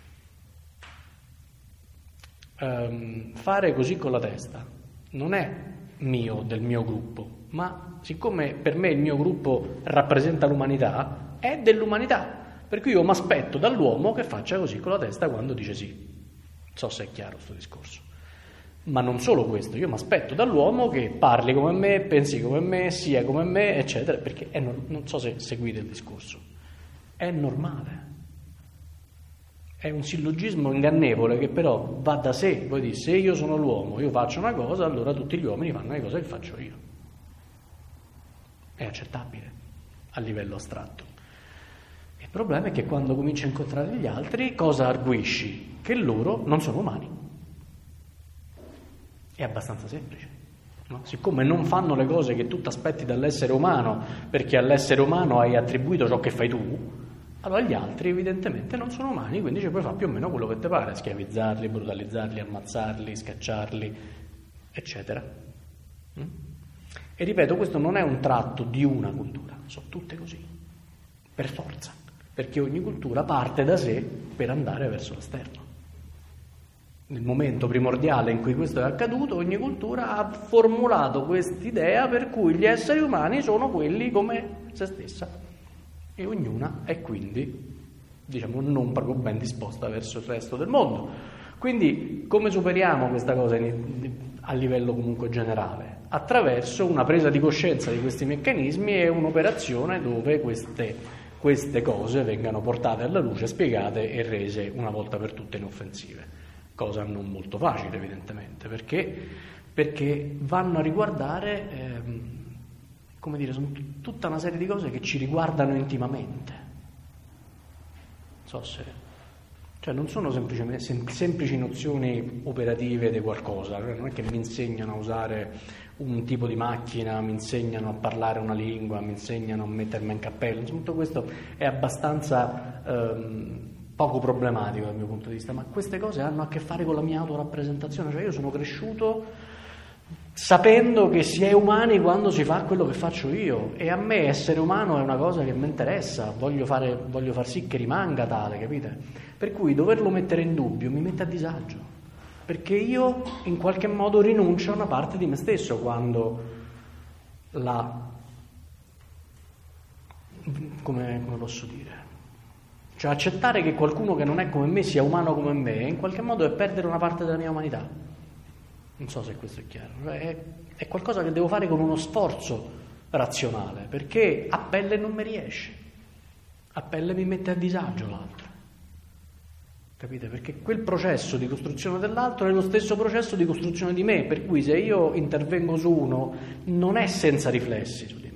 Fare così con la testa non è mio, del mio gruppo, ma siccome per me il mio gruppo rappresenta l'umanità, è dell'umanità. Per cui io mi aspetto dall'uomo che faccia così con la testa quando dice sì. Non so se è chiaro questo discorso. Ma non solo questo, io mi aspetto dall'uomo che parli come me, pensi come me, sia come me, eccetera, perché non so se seguite il discorso. È normale. È un sillogismo ingannevole che però va da sé. Voi dite: se io sono l'uomo, io faccio una cosa, allora tutti gli uomini fanno le cose che faccio io. È accettabile a livello astratto. Il problema è che quando cominci a incontrare gli altri, cosa arguisci? Che loro non sono umani. È abbastanza semplice. No? Siccome non fanno le cose che tu ti aspetti dall'essere umano, perché all'essere umano hai attribuito ciò che fai tu, allora gli altri evidentemente non sono umani, quindi ci puoi fare più o meno quello che ti pare, schiavizzarli, brutalizzarli, ammazzarli, scacciarli, eccetera. E ripeto, questo non è un tratto di una cultura, sono tutte così, per forza, perché ogni cultura parte da sé per andare verso l'esterno. Nel momento primordiale in cui questo è accaduto, ogni cultura ha formulato quest'idea per cui gli esseri umani sono quelli come se stessa e ognuna è quindi, diciamo, non proprio ben disposta verso il resto del mondo. Quindi come superiamo questa cosa a livello comunque generale? Attraverso una presa di coscienza di questi meccanismi e un'operazione dove queste cose vengano portate alla luce, spiegate e rese una volta per tutte inoffensive. Cosa non molto facile evidentemente, perché vanno a riguardare, come dire, sono tutta una serie di cose che ci riguardano intimamente. Non so se, cioè non sono semplicemente semplici nozioni operative di qualcosa, non è che mi insegnano a usare un tipo di macchina, mi insegnano a parlare una lingua, mi insegnano a mettermi in cappello, insomma, tutto questo è abbastanza poco problematico dal mio punto di vista, ma queste cose hanno a che fare con la mia autorappresentazione, cioè io sono cresciuto sapendo che si è umani quando si fa quello che faccio io, e a me essere umano è una cosa che mi interessa, voglio far sì che rimanga tale, capite? Per cui doverlo mettere in dubbio mi mette a disagio, perché io in qualche modo rinuncio a una parte di me stesso quando come posso dire? Cioè accettare che qualcuno che non è come me sia umano come me, in qualche modo è perdere una parte della mia umanità. Non so se questo è chiaro. È qualcosa che devo fare con uno sforzo razionale, perché a pelle non mi riesce. A pelle mi mette a disagio l'altro. Capite? Perché quel processo di costruzione dell'altro è lo stesso processo di costruzione di me, per cui se io intervengo su uno non è senza riflessi su di me.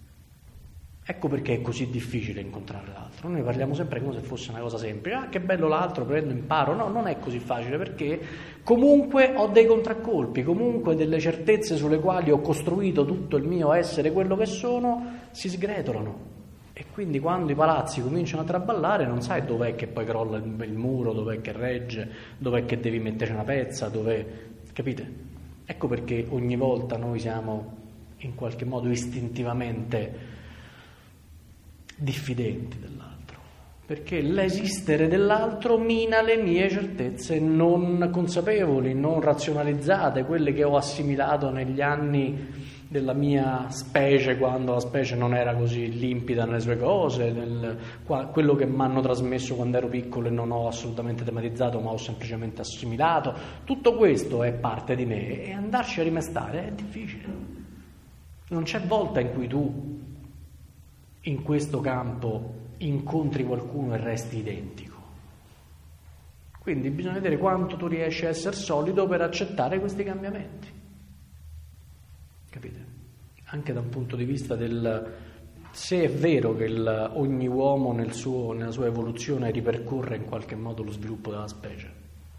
Ecco perché è così difficile incontrare l'altro. Noi parliamo sempre come se fosse una cosa semplice. Ah, che bello l'altro, prendo, imparo. No, non è così facile, perché comunque ho dei contraccolpi, comunque delle certezze sulle quali ho costruito tutto il mio essere quello che sono, si sgretolano. E quindi quando i palazzi cominciano a traballare non sai dov'è che poi crolla il muro, dov'è che regge, dov'è che devi mettere una pezza, capite? Ecco perché ogni volta noi siamo in qualche modo istintivamente diffidenti dell'altro, perché l'esistere dell'altro mina le mie certezze non consapevoli, non razionalizzate, quelle che ho assimilato negli anni della mia specie, quando la specie non era così limpida nelle sue cose, quello che mi hanno trasmesso quando ero piccolo e non ho assolutamente tematizzato ma ho semplicemente assimilato. Tutto questo è parte di me e andarci a rimestare è difficile. Non c'è volta in cui tu in questo campo incontri qualcuno e resti identico. Quindi bisogna vedere quanto tu riesci a essere solido per accettare questi cambiamenti. Capite? Anche da un punto di vista se è vero che ogni uomo nella sua evoluzione ripercorre in qualche modo lo sviluppo della specie,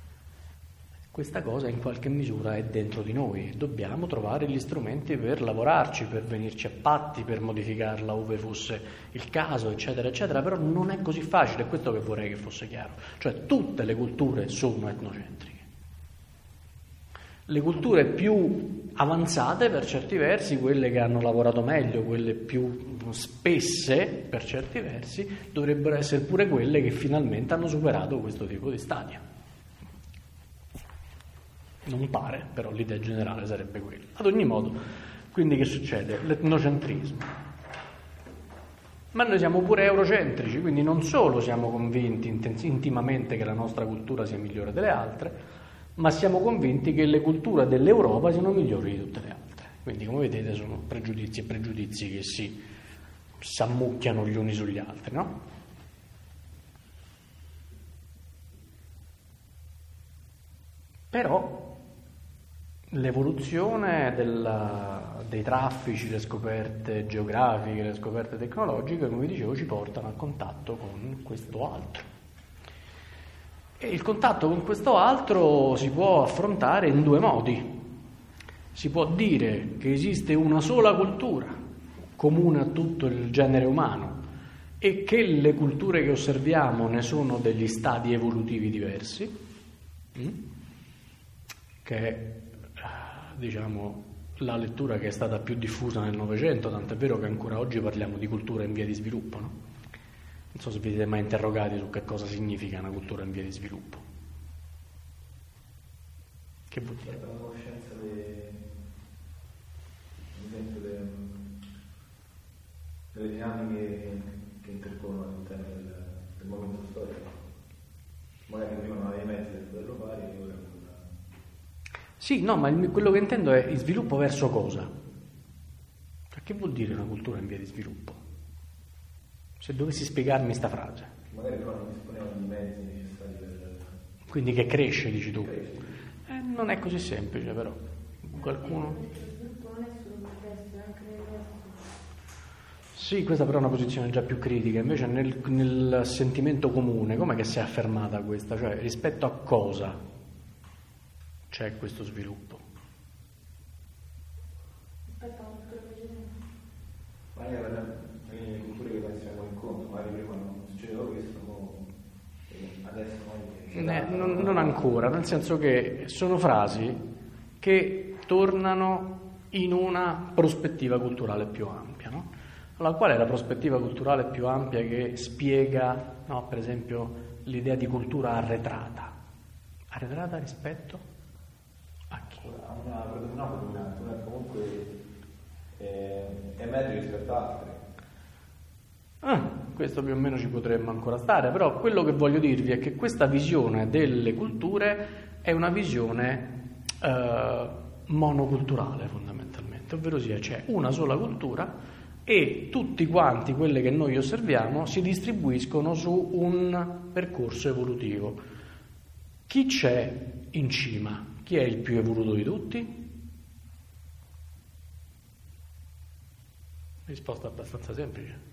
questa cosa in qualche misura è dentro di noi e dobbiamo trovare gli strumenti per lavorarci, per venirci a patti, per modificarla ove fosse il caso, eccetera, eccetera. Però non è così facile, è questo che vorrei che fosse chiaro. Cioè tutte le culture sono etnocentriche. Le culture più avanzate, per certi versi, quelle che hanno lavorato meglio, quelle più spesse, per certi versi, dovrebbero essere pure quelle che finalmente hanno superato questo tipo di stadio. Non pare, però l'idea generale sarebbe quella. Ad ogni modo, quindi che succede? L'etnocentrismo. Ma noi siamo pure eurocentrici, quindi non solo siamo convinti intimamente che la nostra cultura sia migliore delle altre, ma siamo convinti che le culture dell'Europa siano migliori di tutte le altre. Quindi, come vedete, sono pregiudizi e pregiudizi che si ammucchiano gli uni sugli altri, no? Però l'evoluzione dei traffici, le scoperte geografiche, le scoperte tecnologiche, come vi dicevo, ci portano a contatto con questo altro. E il contatto con questo altro si può affrontare in due modi. Si può dire che esiste una sola cultura comune a tutto il genere umano e che le culture che osserviamo ne sono degli stadi evolutivi diversi, che è, diciamo, la lettura che è stata più diffusa nel Novecento, tant'è vero che ancora oggi parliamo di cultura in via di sviluppo, no? Non so se vi siete mai interrogati su che cosa significa una cultura in via di sviluppo. Che vuol dire? La conoscenza delle dinamiche che intercorrono all'interno del momento storico. Magari prima non avevi mezzi per poterlo fare e ora. Sì, no, ma quello che intendo è il sviluppo verso cosa? Che vuol dire una cultura in via di sviluppo? Se dovessi spiegarmi sta frase. Magari però non disponevano di mezzi necessari per... Quindi che cresce, dici tu? Non è così semplice, però. Qualcuno... Sì, questa però è una posizione già più critica. Invece nel sentimento comune, com'è che si è affermata questa? Cioè, rispetto a cosa c'è questo sviluppo? Magari le culture che pensiamo incontro, magari prima non succedeva questo, adesso non ancora, nel senso che sono frasi che tornano in una prospettiva culturale più ampia, no? Allora, qual è la prospettiva culturale più ampia che spiega, no, per esempio, l'idea di cultura arretrata? Arretrata rispetto a chi? A una predominante, comunque emerge rispetto ad altre. Questo più o meno ci potremmo ancora stare, però quello che voglio dirvi è che questa visione delle culture è una visione monoculturale fondamentalmente, ovvero sia c'è una sola cultura e tutti quanti quelle che noi osserviamo si distribuiscono su un percorso evolutivo. Chi c'è in cima? Chi è il più evoluto di tutti? Risposta abbastanza semplice.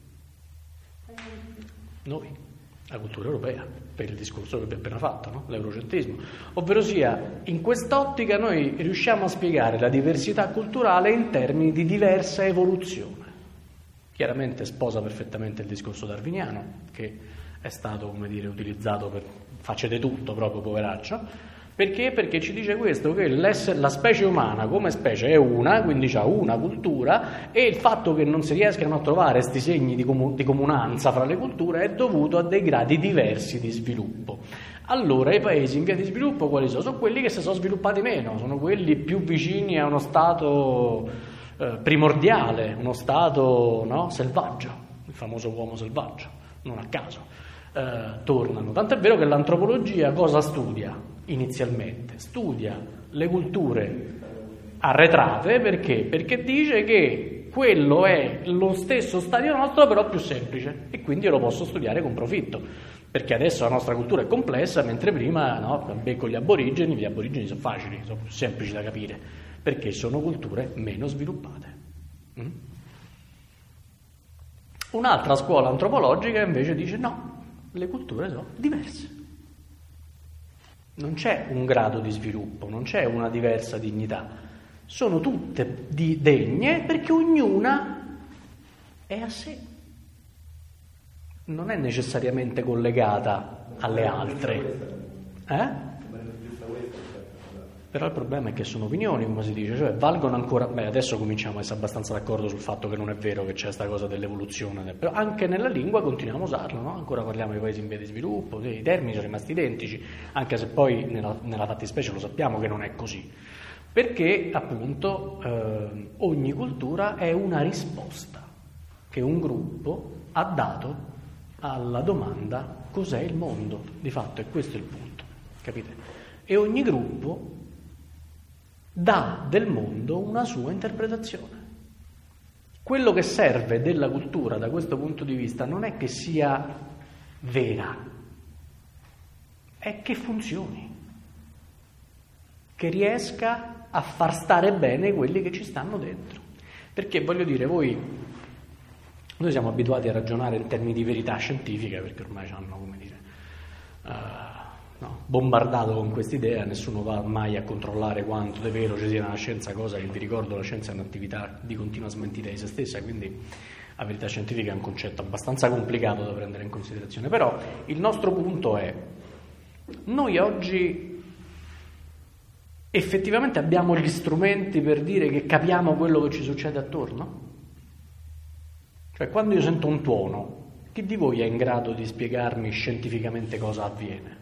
Noi, la cultura europea, per il discorso che abbiamo appena fatto, no? L'eurocentrismo. Ovvero sia, in quest'ottica noi riusciamo a spiegare la diversità culturale in termini di diversa evoluzione. Chiaramente sposa perfettamente il discorso darwiniano, che è stato, come dire, utilizzato per facete tutto proprio, poveraccio. Perché? Perché ci dice questo, che la specie umana come specie è una, quindi ha una cultura, e il fatto che non si riescano a trovare questi segni di comunanza fra le culture è dovuto a dei gradi diversi di sviluppo. Allora i paesi in via di sviluppo quali sono? Sono quelli che si sono sviluppati meno, sono quelli più vicini a uno stato primordiale, uno stato, no, selvaggio, il famoso uomo selvaggio, non a caso. Tornano. Tant'è vero che l'antropologia cosa studia inizialmente? Studia le culture arretrate, perché? Perché dice che quello è lo stesso stadio nostro però più semplice e quindi io lo posso studiare con profitto, perché adesso la nostra cultura è complessa mentre prima, no, becco gli aborigeni sono facili, sono più semplici da capire perché sono culture meno sviluppate. Un'altra scuola antropologica invece dice no, le culture sono diverse. Non c'è un grado di sviluppo, non c'è una diversa dignità. Sono tutte degne perché ognuna è a sé. Non è necessariamente collegata alle altre. Però il problema è che sono opinioni, come si dice, cioè valgono ancora. Adesso cominciamo a essere abbastanza d'accordo sul fatto che non è vero che c'è questa cosa dell'evoluzione, però anche nella lingua continuiamo a usarlo, no? Ancora parliamo di paesi in via di sviluppo, i termini sono rimasti identici, anche se poi nella fattispecie lo sappiamo che non è così, perché appunto ogni cultura è una risposta che un gruppo ha dato alla domanda cos'è il mondo. Di fatto è questo il punto, capite? E ogni gruppo dà del mondo una sua interpretazione. Quello che serve della cultura da questo punto di vista non è che sia vera, è che funzioni, che riesca a far stare bene quelli che ci stanno dentro. Perché voglio dire, noi siamo abituati a ragionare in termini di verità scientifica, perché ormai hanno, come dire, no? bombardato con quest'idea, nessuno va mai a controllare quanto di vero ci sia nella scienza, cosa che vi ricordo, la scienza è un'attività di continua smentita di se stessa, quindi la verità scientifica è un concetto abbastanza complicato da prendere in considerazione. Però il nostro punto è: noi oggi effettivamente abbiamo gli strumenti per dire che capiamo quello che ci succede attorno? Cioè, quando io sento un tuono, chi di voi è in grado di spiegarmi scientificamente cosa avviene?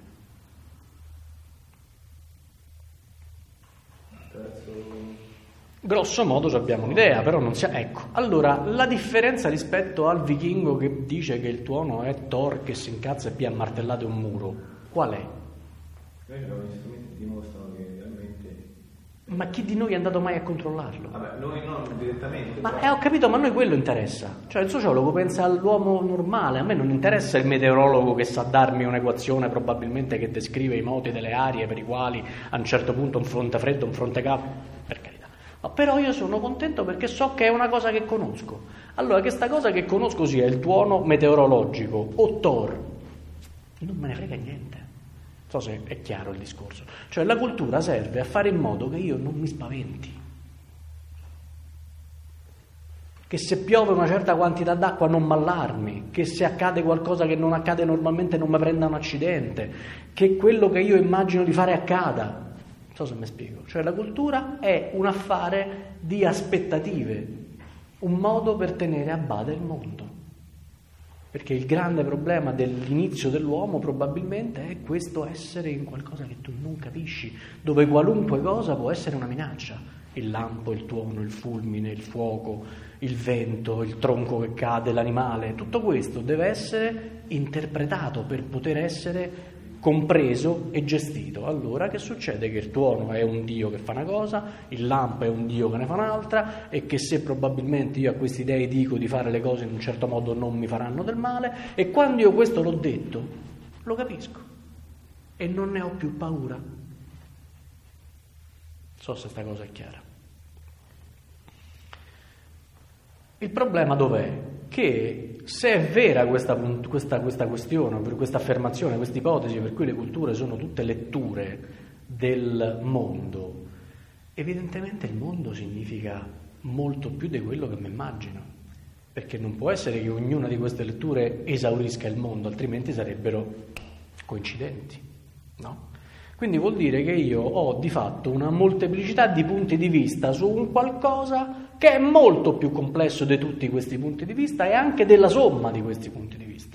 Grosso modo abbiamo un'idea, però non sia... Ecco, allora, la differenza rispetto al vichingo che dice che il tuono è Thor che si incazza e pia a martellate un muro, qual è? Noi abbiamo gli strumenti che dimostrano che realmente... Ma chi di noi è andato mai a controllarlo? Vabbè, noi non direttamente. Ma ho capito, ma a noi quello interessa. Cioè il sociologo pensa all'uomo normale, a me non interessa il meteorologo che sa darmi un'equazione probabilmente che descrive i moti delle arie per i quali a un certo punto un fronte freddo, un fronte caldo, per carità. Ma però io sono contento perché so che è una cosa che conosco. Allora, che sta cosa che conosco sia il tuono meteorologico o Thor, non me ne frega niente. Non so se è chiaro il discorso. Cioè la cultura serve a fare in modo che io non mi spaventi. Che se piove una certa quantità d'acqua non m'allarmi, che se accade qualcosa che non accade normalmente non mi prenda un accidente, che quello che io immagino di fare accada. Non so se mi spiego. Cioè la cultura è un affare di aspettative, un modo per tenere a bada il mondo. Perché il grande problema dell'inizio dell'uomo probabilmente è questo essere in qualcosa che tu non capisci, dove qualunque cosa può essere una minaccia. Il lampo, il tuono, il fulmine, il fuoco, il vento, il tronco che cade, l'animale, tutto questo deve essere interpretato per poter essere compreso e gestito. Allora che succede? Che il tuono è un dio che fa una cosa, il lampo è un dio che ne fa un'altra, e che se probabilmente io a questi dei dico di fare le cose in un certo modo non mi faranno del male, e quando io questo l'ho detto lo capisco e non ne ho più paura. Non so se sta cosa è chiara. Il problema dov'è? Che se è vera questa questione, questa affermazione, questa ipotesi per cui le culture sono tutte letture del mondo, evidentemente il mondo significa molto più di quello che mi immagino, perché non può essere che ognuna di queste letture esaurisca il mondo, altrimenti sarebbero coincidenti, no? Quindi vuol dire che io ho di fatto una molteplicità di punti di vista su un qualcosa che è molto più complesso di tutti questi punti di vista e anche della somma di questi punti di vista.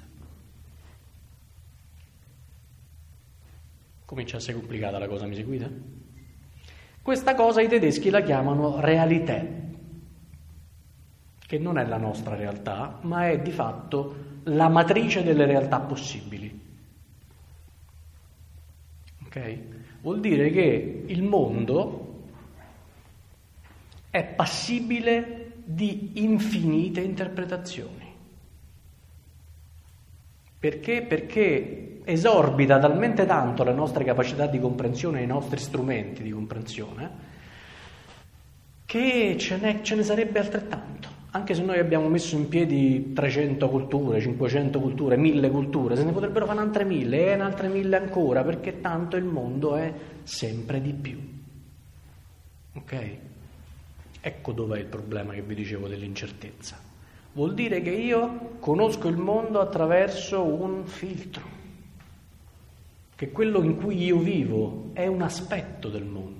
Comincia a essere complicata la cosa, mi seguite? Questa cosa i tedeschi la chiamano Realität, che non è la nostra realtà, ma è di fatto la matrice delle realtà possibili. Ok? Vuol dire che il mondo è passibile di infinite interpretazioni. Perché? Perché esorbita talmente tanto le nostre capacità di comprensione e i nostri strumenti di comprensione che ce ne sarebbe altrettanto. Anche se noi abbiamo messo in piedi 300 culture, 500 culture, 1000 culture, se ne potrebbero fare altre 1000 e altre 1000 ancora, perché tanto il mondo è sempre di più. Ok? Ecco dov'è il problema che vi dicevo dell'incertezza. Vuol dire che io conosco il mondo attraverso un filtro, che quello in cui io vivo è un aspetto del mondo.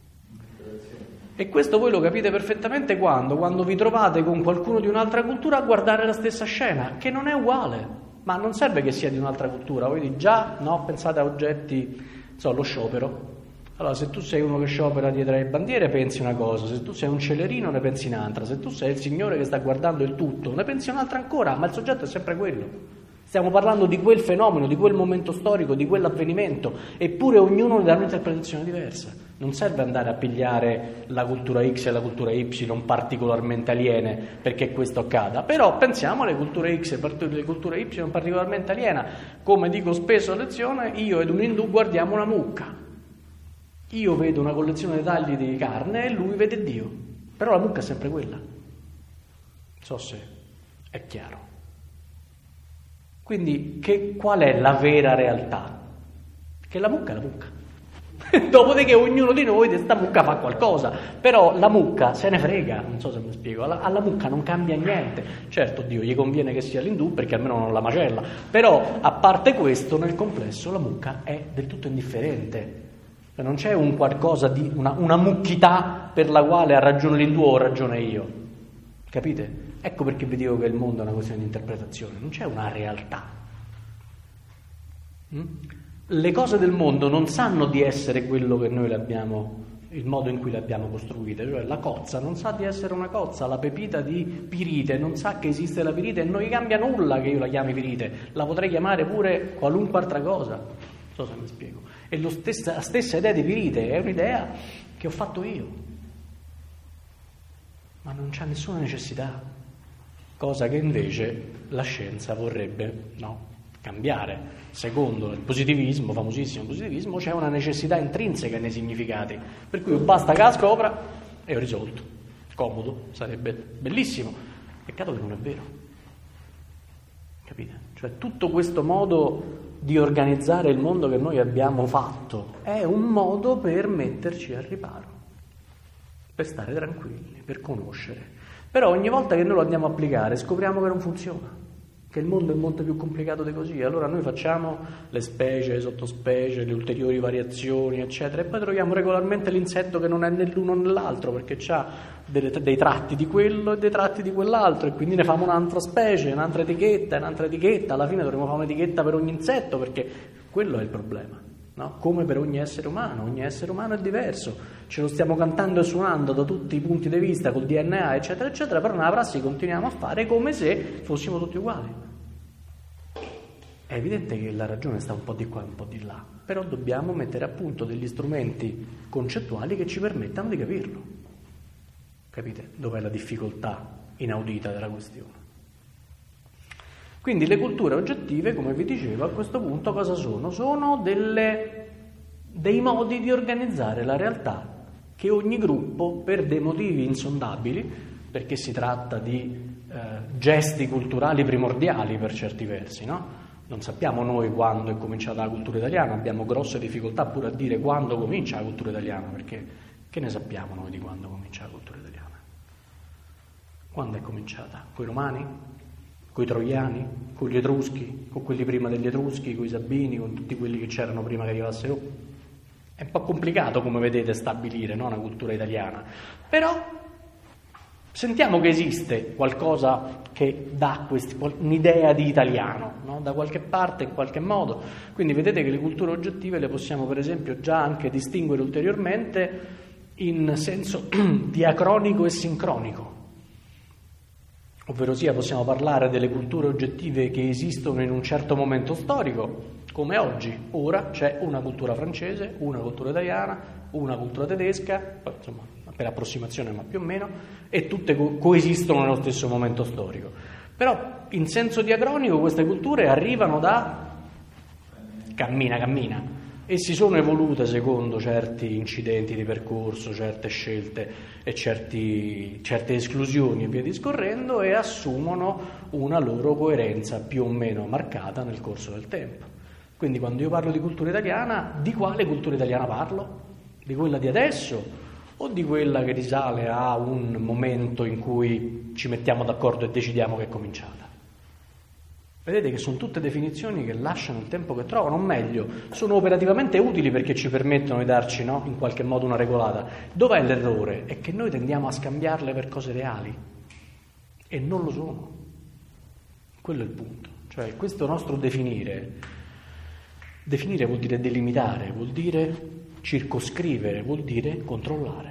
E questo voi lo capite perfettamente quando vi trovate con qualcuno di un'altra cultura a guardare la stessa scena, che non è uguale, ma non serve che sia di un'altra cultura. Voi dite già, no, pensate a oggetti, lo sciopero. Allora, se tu sei uno che sciopera dietro le bandiere pensi una cosa, se tu sei un celerino ne pensi un'altra, se tu sei il signore che sta guardando il tutto ne pensi un'altra ancora, ma il soggetto è sempre quello. Stiamo parlando di quel fenomeno, di quel momento storico, di quell'avvenimento, eppure ognuno ne dà un'interpretazione diversa. Non serve andare a pigliare la cultura X e la cultura Y particolarmente aliene perché questo accada, però pensiamo alle culture X e alle culture Y particolarmente aliena. Come dico spesso a lezione, io ed un indù guardiamo una mucca. Io vedo una collezione di tagli di carne e lui vede Dio, però la mucca è sempre quella. Non so se è chiaro. Quindi qual è la vera realtà? Che la mucca è la mucca. Dopodiché ognuno di noi di sta mucca fa qualcosa, però la mucca se ne frega, non so se mi spiego, alla mucca non cambia niente. Certo, Dio, gli conviene che sia l'indù perché almeno non la macella, però a parte questo, nel complesso la mucca è del tutto indifferente. Non c'è un qualcosa di una mucchità per la quale ha ragione l'indù o ho ragione io, capite? Ecco perché vi dico che il mondo è una questione di interpretazione, non c'è una realtà. Le cose del mondo non sanno di essere quello che noi le abbiamo, il modo in cui le abbiamo costruite, cioè la cozza non sa di essere una cozza, la pepita di pirite non sa che esiste la pirite e non gli cambia nulla che io la chiami pirite, la potrei chiamare pure qualunque altra cosa, non so se mi spiego. E la stessa idea di pirite è un'idea che ho fatto io, ma non c'ha nessuna necessità, cosa che invece la scienza vorrebbe cambiare. Secondo il positivismo, famosissimo positivismo, c'è una necessità intrinseca nei significati, per cui basta che la scopra e ho risolto. Comodo, sarebbe bellissimo. Peccato che non è vero. Capite? Cioè tutto questo modo di organizzare il mondo che noi abbiamo fatto è un modo per metterci al riparo, per stare tranquilli, per conoscere. Però ogni volta che noi lo andiamo a applicare scopriamo che non funziona, che il mondo è molto più complicato di così. Allora noi facciamo le specie, le sottospecie, le ulteriori variazioni, eccetera, e poi troviamo regolarmente l'insetto che non è né l'uno né l'altro, perché ha dei tratti di quello e dei tratti di quell'altro, e quindi ne facciamo un'altra specie, un'altra etichetta, alla fine dovremo fare un'etichetta per ogni insetto, perché quello è il problema, no? Come per ogni essere umano è diverso, ce lo stiamo cantando e suonando da tutti i punti di vista, col DNA, eccetera, eccetera, però nella prassi continuiamo a fare come se fossimo tutti uguali. È evidente che la ragione sta un po' di qua e un po' di là, però dobbiamo mettere a punto degli strumenti concettuali che ci permettano di capirlo. Capite? Dov'è la difficoltà inaudita della questione? Quindi le culture oggettive, come vi dicevo, a questo punto cosa sono? Sono dei modi di organizzare la realtà che ogni gruppo, per dei motivi insondabili, perché si tratta di gesti culturali primordiali per certi versi, no? Non sappiamo noi quando è cominciata la cultura italiana, abbiamo grosse difficoltà pure a dire quando comincia la cultura italiana, perché che ne sappiamo noi di quando comincia la cultura italiana? Quando è cominciata? Coi Romani? Coi Troiani? Con gli Etruschi? Con quelli prima degli Etruschi? Con i Sabini? Con tutti quelli che c'erano prima che arrivassero? È un po' complicato, come vedete, stabilire, no, una cultura italiana, però sentiamo che esiste qualcosa che dà un'idea di italiano, no? Da qualche parte, in qualche modo. Quindi vedete che le culture oggettive le possiamo per esempio già anche distinguere ulteriormente in senso diacronico e sincronico. Ovvero sia, possiamo parlare delle culture oggettive che esistono in un certo momento storico, come oggi. Ora c'è una cultura francese, una cultura italiana, una cultura tedesca, insomma, per approssimazione ma più o meno, e tutte coesistono nello stesso momento storico. Però in senso diacronico queste culture arrivano da cammina e si sono evolute secondo certi incidenti di percorso, certe scelte e certe esclusioni e via discorrendo, e assumono una loro coerenza più o meno marcata nel corso del tempo. Quindi quando io parlo di cultura italiana, di quale cultura italiana parlo? Di quella di adesso o di quella che risale a un momento in cui ci mettiamo d'accordo e decidiamo che è cominciata? Vedete che sono tutte definizioni che lasciano il tempo che trovano, o meglio, sono operativamente utili perché ci permettono di darci, no, in qualche modo una regolata. Dov'è l'errore? È che noi tendiamo a scambiarle per cose reali e non lo sono. Quello è il punto. Cioè questo nostro definire vuol dire delimitare, vuol dire circoscrivere, vuol dire controllare.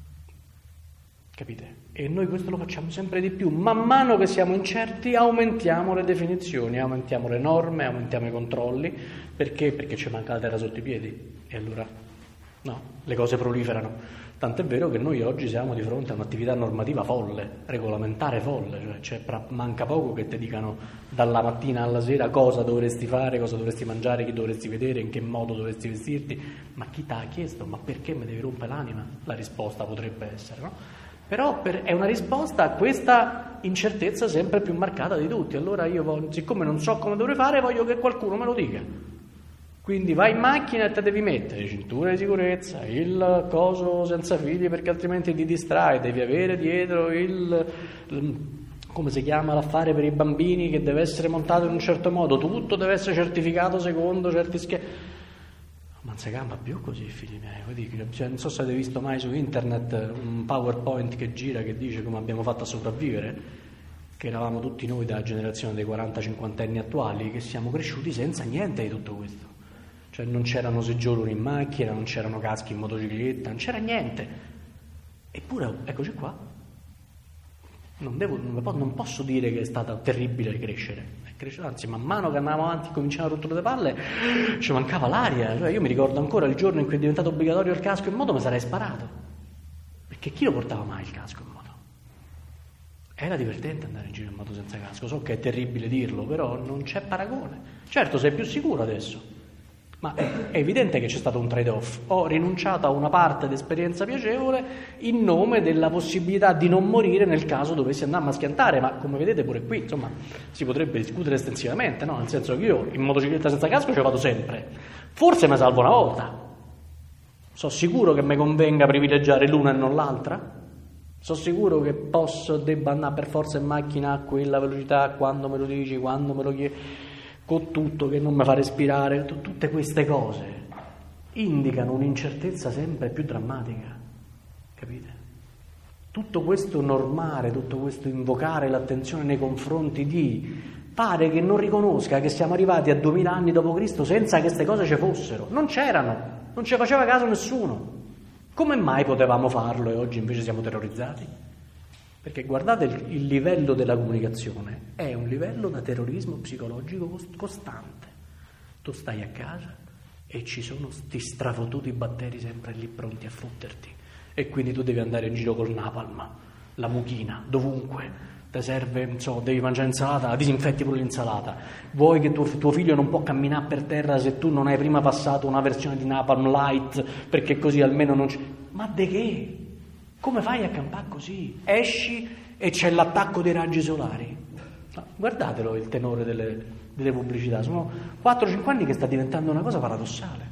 Capite? E noi questo lo facciamo sempre di più. Man mano che siamo incerti aumentiamo le definizioni, aumentiamo le norme, aumentiamo i controlli. Perché? Perché ci manca la terra sotto i piedi. E allora no, le cose proliferano. Tant'è vero che noi oggi siamo di fronte a un'attività normativa folle, regolamentare folle, cioè manca poco che ti dicano dalla mattina alla sera cosa dovresti fare, cosa dovresti mangiare, chi dovresti vedere, in che modo dovresti vestirti. Ma chi ti ha chiesto? Ma perché mi devi rompere l'anima? La risposta potrebbe essere, no? Però è una risposta a questa incertezza sempre più marcata di tutti. Allora io, siccome non so come dovrei fare, voglio che qualcuno me lo dica. Quindi vai in macchina e te devi mettere cintura di sicurezza, il coso senza fili perché altrimenti ti distrai, devi avere dietro come si chiama l'affare per i bambini che deve essere montato in un certo modo, tutto deve essere certificato secondo certi schemi. Ma non si campa più così, figli miei. Cioè, non so se avete visto mai su internet un PowerPoint che gira che dice come abbiamo fatto a sopravvivere, che eravamo tutti noi della generazione dei 40-50 anni attuali, che siamo cresciuti senza niente di tutto questo. Cioè non c'erano seggiolini in macchina, non c'erano caschi in motocicletta, non c'era niente. Eppure, eccoci qua. Non posso dire che è stata terribile crescere. Anzi, man mano che andavamo avanti e cominciamo a rotture le palle, ci mancava l'aria. Cioè, io mi ricordo ancora il giorno in cui è diventato obbligatorio il casco in moto, mi sarei sparato. Perché chi lo portava mai il casco in moto? Era divertente andare in giro in moto senza casco. So che è terribile dirlo, però non c'è paragone. Certo, sei più sicuro adesso. Ma è evidente che c'è stato un trade-off. Ho rinunciato a una parte d'esperienza piacevole in nome della possibilità di non morire nel caso dovessi andarmi a schiantare, ma come vedete pure qui, insomma, si potrebbe discutere estensivamente, no? Nel senso che io in motocicletta senza casco ci vado sempre. Forse mi salvo una volta. Sono sicuro che mi convenga privilegiare l'una e non l'altra? Sono sicuro che debba andare per forza in macchina a quella velocità, quando me lo dici, quando me lo chiedi, con tutto che non mi fa respirare. Tutte queste cose indicano un'incertezza sempre più drammatica, capite? Tutto questo normare, tutto questo invocare l'attenzione nei confronti di pare che non riconosca che siamo arrivati a 2000 anni d.C. senza che queste cose ci fossero, non c'erano, non ci faceva caso nessuno. Come mai potevamo farlo e oggi invece siamo terrorizzati? Perché guardate il livello della comunicazione, è un livello da terrorismo psicologico costante. Tu stai a casa e ci sono sti strafotuti batteri sempre lì pronti a fotterti e quindi tu devi andare in giro col napalm, la mucchina, dovunque. Ti serve, devi mangiare insalata, disinfetti pure l'insalata. Vuoi che tuo figlio non può camminare per terra se tu non hai prima passato una versione di napalm light perché così almeno non c'è. Ma de che? Come fai a campare così? Esci e c'è l'attacco dei raggi solari. No, guardatelo il tenore delle pubblicità, sono 4-5 anni che sta diventando una cosa paradossale.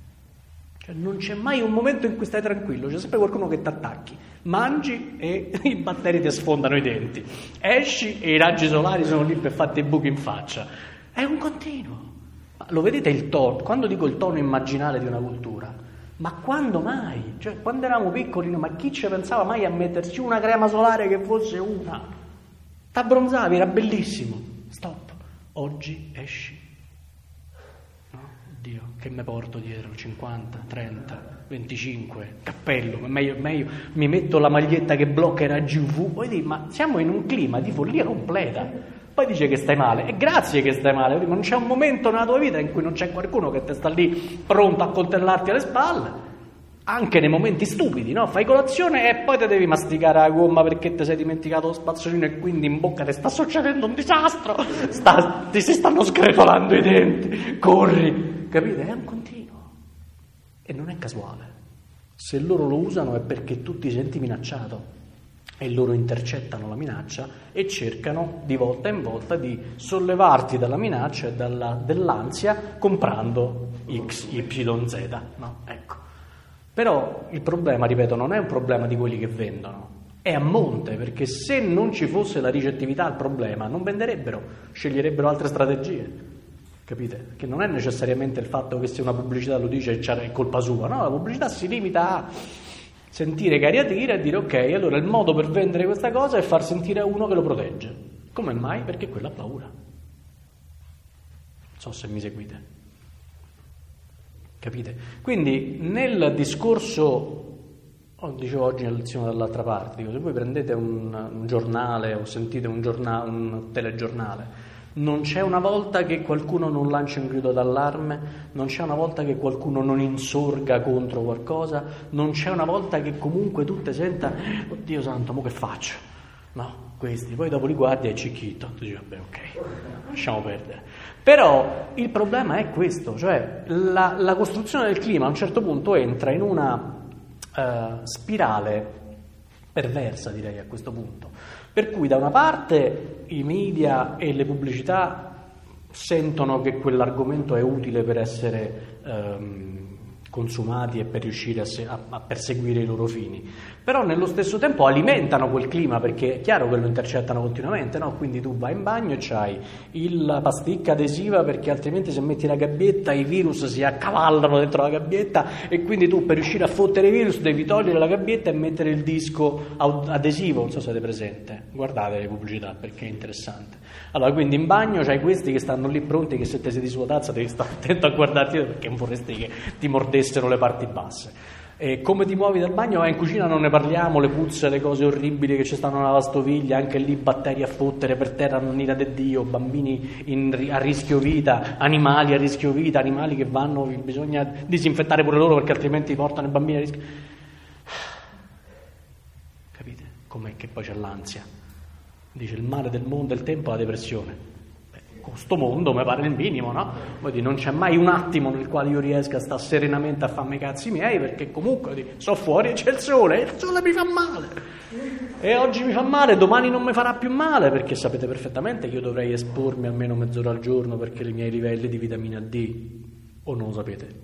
Cioè non c'è mai un momento in cui stai tranquillo, c'è sempre qualcuno che ti attacchi. Mangi e i batteri ti sfondano i denti. Esci e i raggi solari sono lì per farti i buchi in faccia. È un continuo. Ma lo vedete il tono? Quando dico il tono immaginale di una cultura, ma quando mai? Cioè, quando eravamo piccoli, ma chi ci pensava mai a metterci una crema solare che fosse una? T'abbronzavi, era bellissimo. Stop. Oggi esci. No? Oddio, che me porto dietro? 50, 30, 25, cappello. Meglio, mi metto la maglietta che blocca i raggi UV. Poi dici, ma siamo in un clima di follia completa. Poi dice che stai male, e grazie che stai male, ma non c'è un momento nella tua vita in cui non c'è qualcuno che ti sta lì pronto a coltellarti alle spalle, anche nei momenti stupidi, no? Fai colazione e poi ti devi masticare la gomma perché ti sei dimenticato lo spazzolino e quindi in bocca ti sta succedendo un disastro, ti si stanno sgretolando i denti, corri, capite? È un continuo e non è casuale. Se loro lo usano è perché tu ti senti minacciato. E loro intercettano la minaccia e cercano di volta in volta di sollevarti dalla minaccia e dell'ansia comprando X, Y, Z. No? Ecco. Però il problema, ripeto, non è un problema di quelli che vendono, è a monte, perché se non ci fosse la ricettività al problema non venderebbero, sceglierebbero altre strategie. Capite? Che non è necessariamente il fatto che se una pubblicità lo dice è colpa sua, no? La pubblicità si limita a sentire cariatire e dire ok, allora il modo per vendere questa cosa è far sentire uno che lo protegge. Come mai? Perché quello ha paura. Non so se mi seguite. Capite? Quindi nel discorso, dicevo oggi nella lezione dall'altra parte, dico, se voi prendete un giornale o sentite un telegiornale, non c'è una volta che qualcuno non lanci un grido d'allarme, non c'è una volta che qualcuno non insorga contro qualcosa, non c'è una volta che comunque tu te senta oddio santo, mo che faccio? No, questi, poi dopo li guardi e cicchito, tu dici vabbè ok, lasciamo perdere. Però il problema è questo, cioè la costruzione del clima a un certo punto entra in una spirale perversa, direi a questo punto, per cui da una parte i media e le pubblicità sentono che quell'argomento è utile per essere consumati e per riuscire a perseguire i loro fini, però nello stesso tempo alimentano quel clima, perché è chiaro che lo intercettano continuamente, no? Quindi tu vai in bagno e c'hai la pasticca adesiva, perché altrimenti se metti la gabbietta i virus si accavallano dentro la gabbietta, e quindi tu per riuscire a fottere i virus devi togliere la gabbietta e mettere il disco adesivo. Non so se siete presente, guardate le pubblicità perché è interessante. Allora, quindi in bagno c'hai questi che stanno lì pronti, che se te siedi sulla tazza devi stare attento a guardarti, perché non vorresti che ti mordessero le parti basse. E come ti muovi dal bagno? In cucina non ne parliamo, le puzze, le cose orribili che ci stanno nella lavastoviglie, anche lì batteri a fottere per terra, non ira de Dio, bambini a rischio vita, animali a rischio vita, animali che bisogna disinfettare pure loro perché altrimenti portano i bambini a rischio. Capite? Com'è che poi c'è l'ansia? Dice il male del mondo, del tempo, la depressione. Con sto mondo mi pare il minimo, no? Vuol dire, non c'è mai un attimo nel quale io riesca a stare serenamente a farmi i cazzi miei, perché comunque so fuori e c'è il sole mi fa male. E oggi mi fa male, domani non mi farà più male, perché sapete perfettamente che io dovrei espormi almeno mezz'ora al giorno perché i miei livelli di vitamina D, o non lo sapete?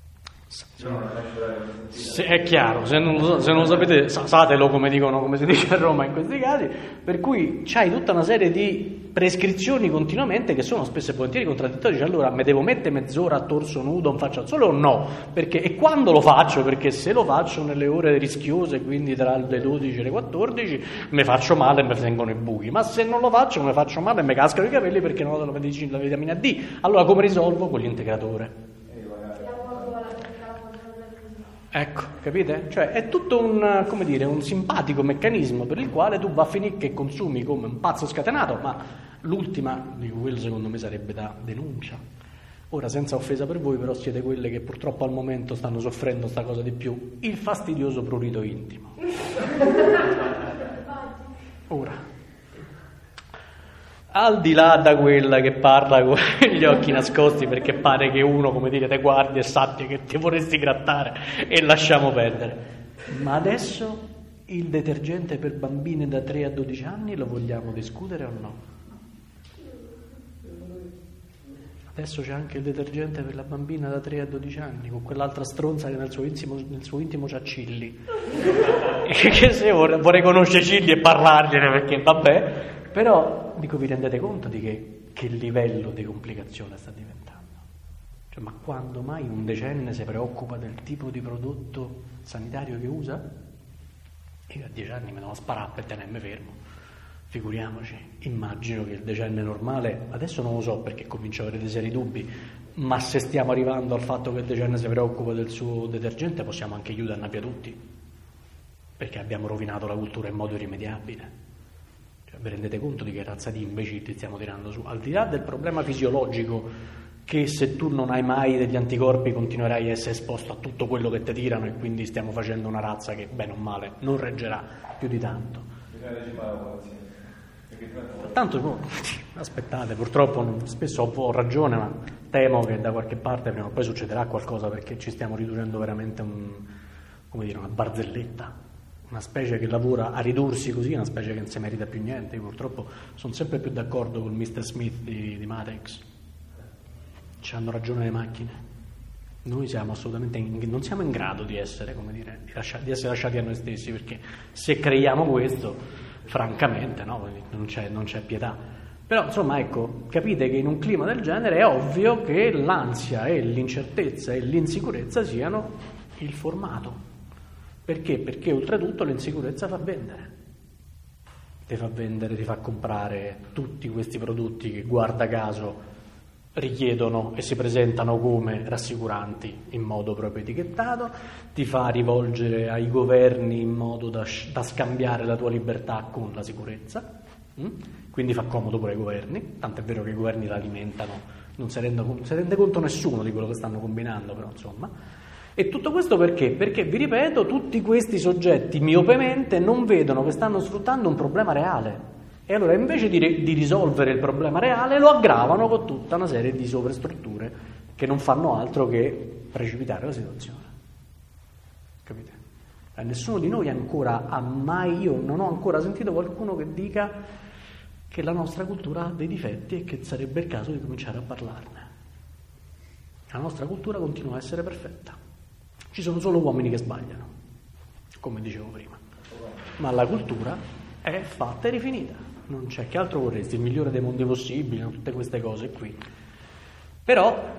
È chiaro, se non lo sapete satelo, come si dice a Roma in questi casi, per cui c'hai tutta una serie di prescrizioni continuamente che sono spesso e volentieri contraddittorie. Cioè, allora mi devo mettere mezz'ora a torso nudo, non faccio al sole o no? Perché, e quando lo faccio? Perché se lo faccio nelle ore rischiose, quindi tra le 12 e le 14, mi faccio male e mi vengono i buchi, ma se non lo faccio mi faccio male e mi cascano i capelli perché non ho la vitamina D. Allora come risolvo? Con l'integratore. Ecco, capite? Cioè è tutto un simpatico meccanismo per il quale tu va a finire che consumi come un pazzo scatenato, ma l'ultima di quello secondo me sarebbe da denuncia. Ora, senza offesa per voi, però siete quelle che purtroppo al momento stanno soffrendo sta cosa di più, il fastidioso prurito intimo. Ora, al di là da quella che parla con gli occhi nascosti perché pare che uno, come dire, te guardi e sappia che ti vorresti grattare, e lasciamo perdere. Ma adesso il detergente per bambine da 3 a 12 anni lo vogliamo discutere o no? Adesso c'è anche il detergente per la bambina da 3 a 12 anni, con quell'altra stronza che nel suo intimo c'ha Cilli. Che se vorrei conoscere Cilli e parlargliene, perché vabbè. Però, dico, vi rendete conto di che livello di complicazione sta diventando? Cioè, ma quando mai un decenne si preoccupa del tipo di prodotto sanitario che usa? Io a 10 anni me ne devo sparare per tenermi fermo. Figuriamoci, immagino che il decenne normale, adesso non lo so perché comincio a avere dei seri dubbi, ma se stiamo arrivando al fatto che il decenne si preoccupa del suo detergente, possiamo anche chiuderne a tutti, perché abbiamo rovinato la cultura in modo irrimediabile. Cioè, vi rendete conto di che razza di imbecilli stiamo tirando su? Al di là del problema fisiologico, che se tu non hai mai degli anticorpi continuerai a essere esposto a tutto quello che ti tirano, e quindi stiamo facendo una razza che, bene o male, non reggerà più di tanto. Tanto, aspettate, purtroppo spesso ho ragione, ma temo che da qualche parte prima o poi succederà qualcosa, perché ci stiamo riducendo veramente una barzelletta. Una specie che lavora a ridursi così, una specie che non si merita più niente. Io purtroppo sono sempre più d'accordo con Mr. Smith di Matrix. Ci hanno ragione le macchine. Noi siamo assolutamente non siamo in grado di essere, di essere lasciati a noi stessi, perché se creiamo questo, francamente, no, non c'è pietà. Però insomma, ecco, capite che in un clima del genere è ovvio che l'ansia e l'incertezza e l'insicurezza siano il formato. Perché? Perché oltretutto l'insicurezza fa vendere. Ti fa comprare tutti questi prodotti che, guarda caso, richiedono e si presentano come rassicuranti in modo proprio etichettato, ti fa rivolgere ai governi in modo da scambiare la tua libertà con la sicurezza, quindi fa comodo pure ai governi, tant'è vero che i governi la alimentano, non si rende conto nessuno di quello che stanno combinando, però insomma. E tutto questo perché? Perché, vi ripeto, tutti questi soggetti miopemente non vedono che stanno sfruttando un problema reale, e allora invece di risolvere il problema reale lo aggravano con tutta una serie di sovrastrutture che non fanno altro che precipitare la situazione. Capite? Nessuno di noi ancora io non ho ancora sentito qualcuno che dica che la nostra cultura ha dei difetti e che sarebbe il caso di cominciare a parlarne. La nostra cultura continua a essere perfetta. Ci sono solo uomini che sbagliano, come dicevo prima. Ma la cultura è fatta e rifinita. Non c'è, che altro vorresti? Il migliore dei mondi possibili, tutte queste cose qui. Però,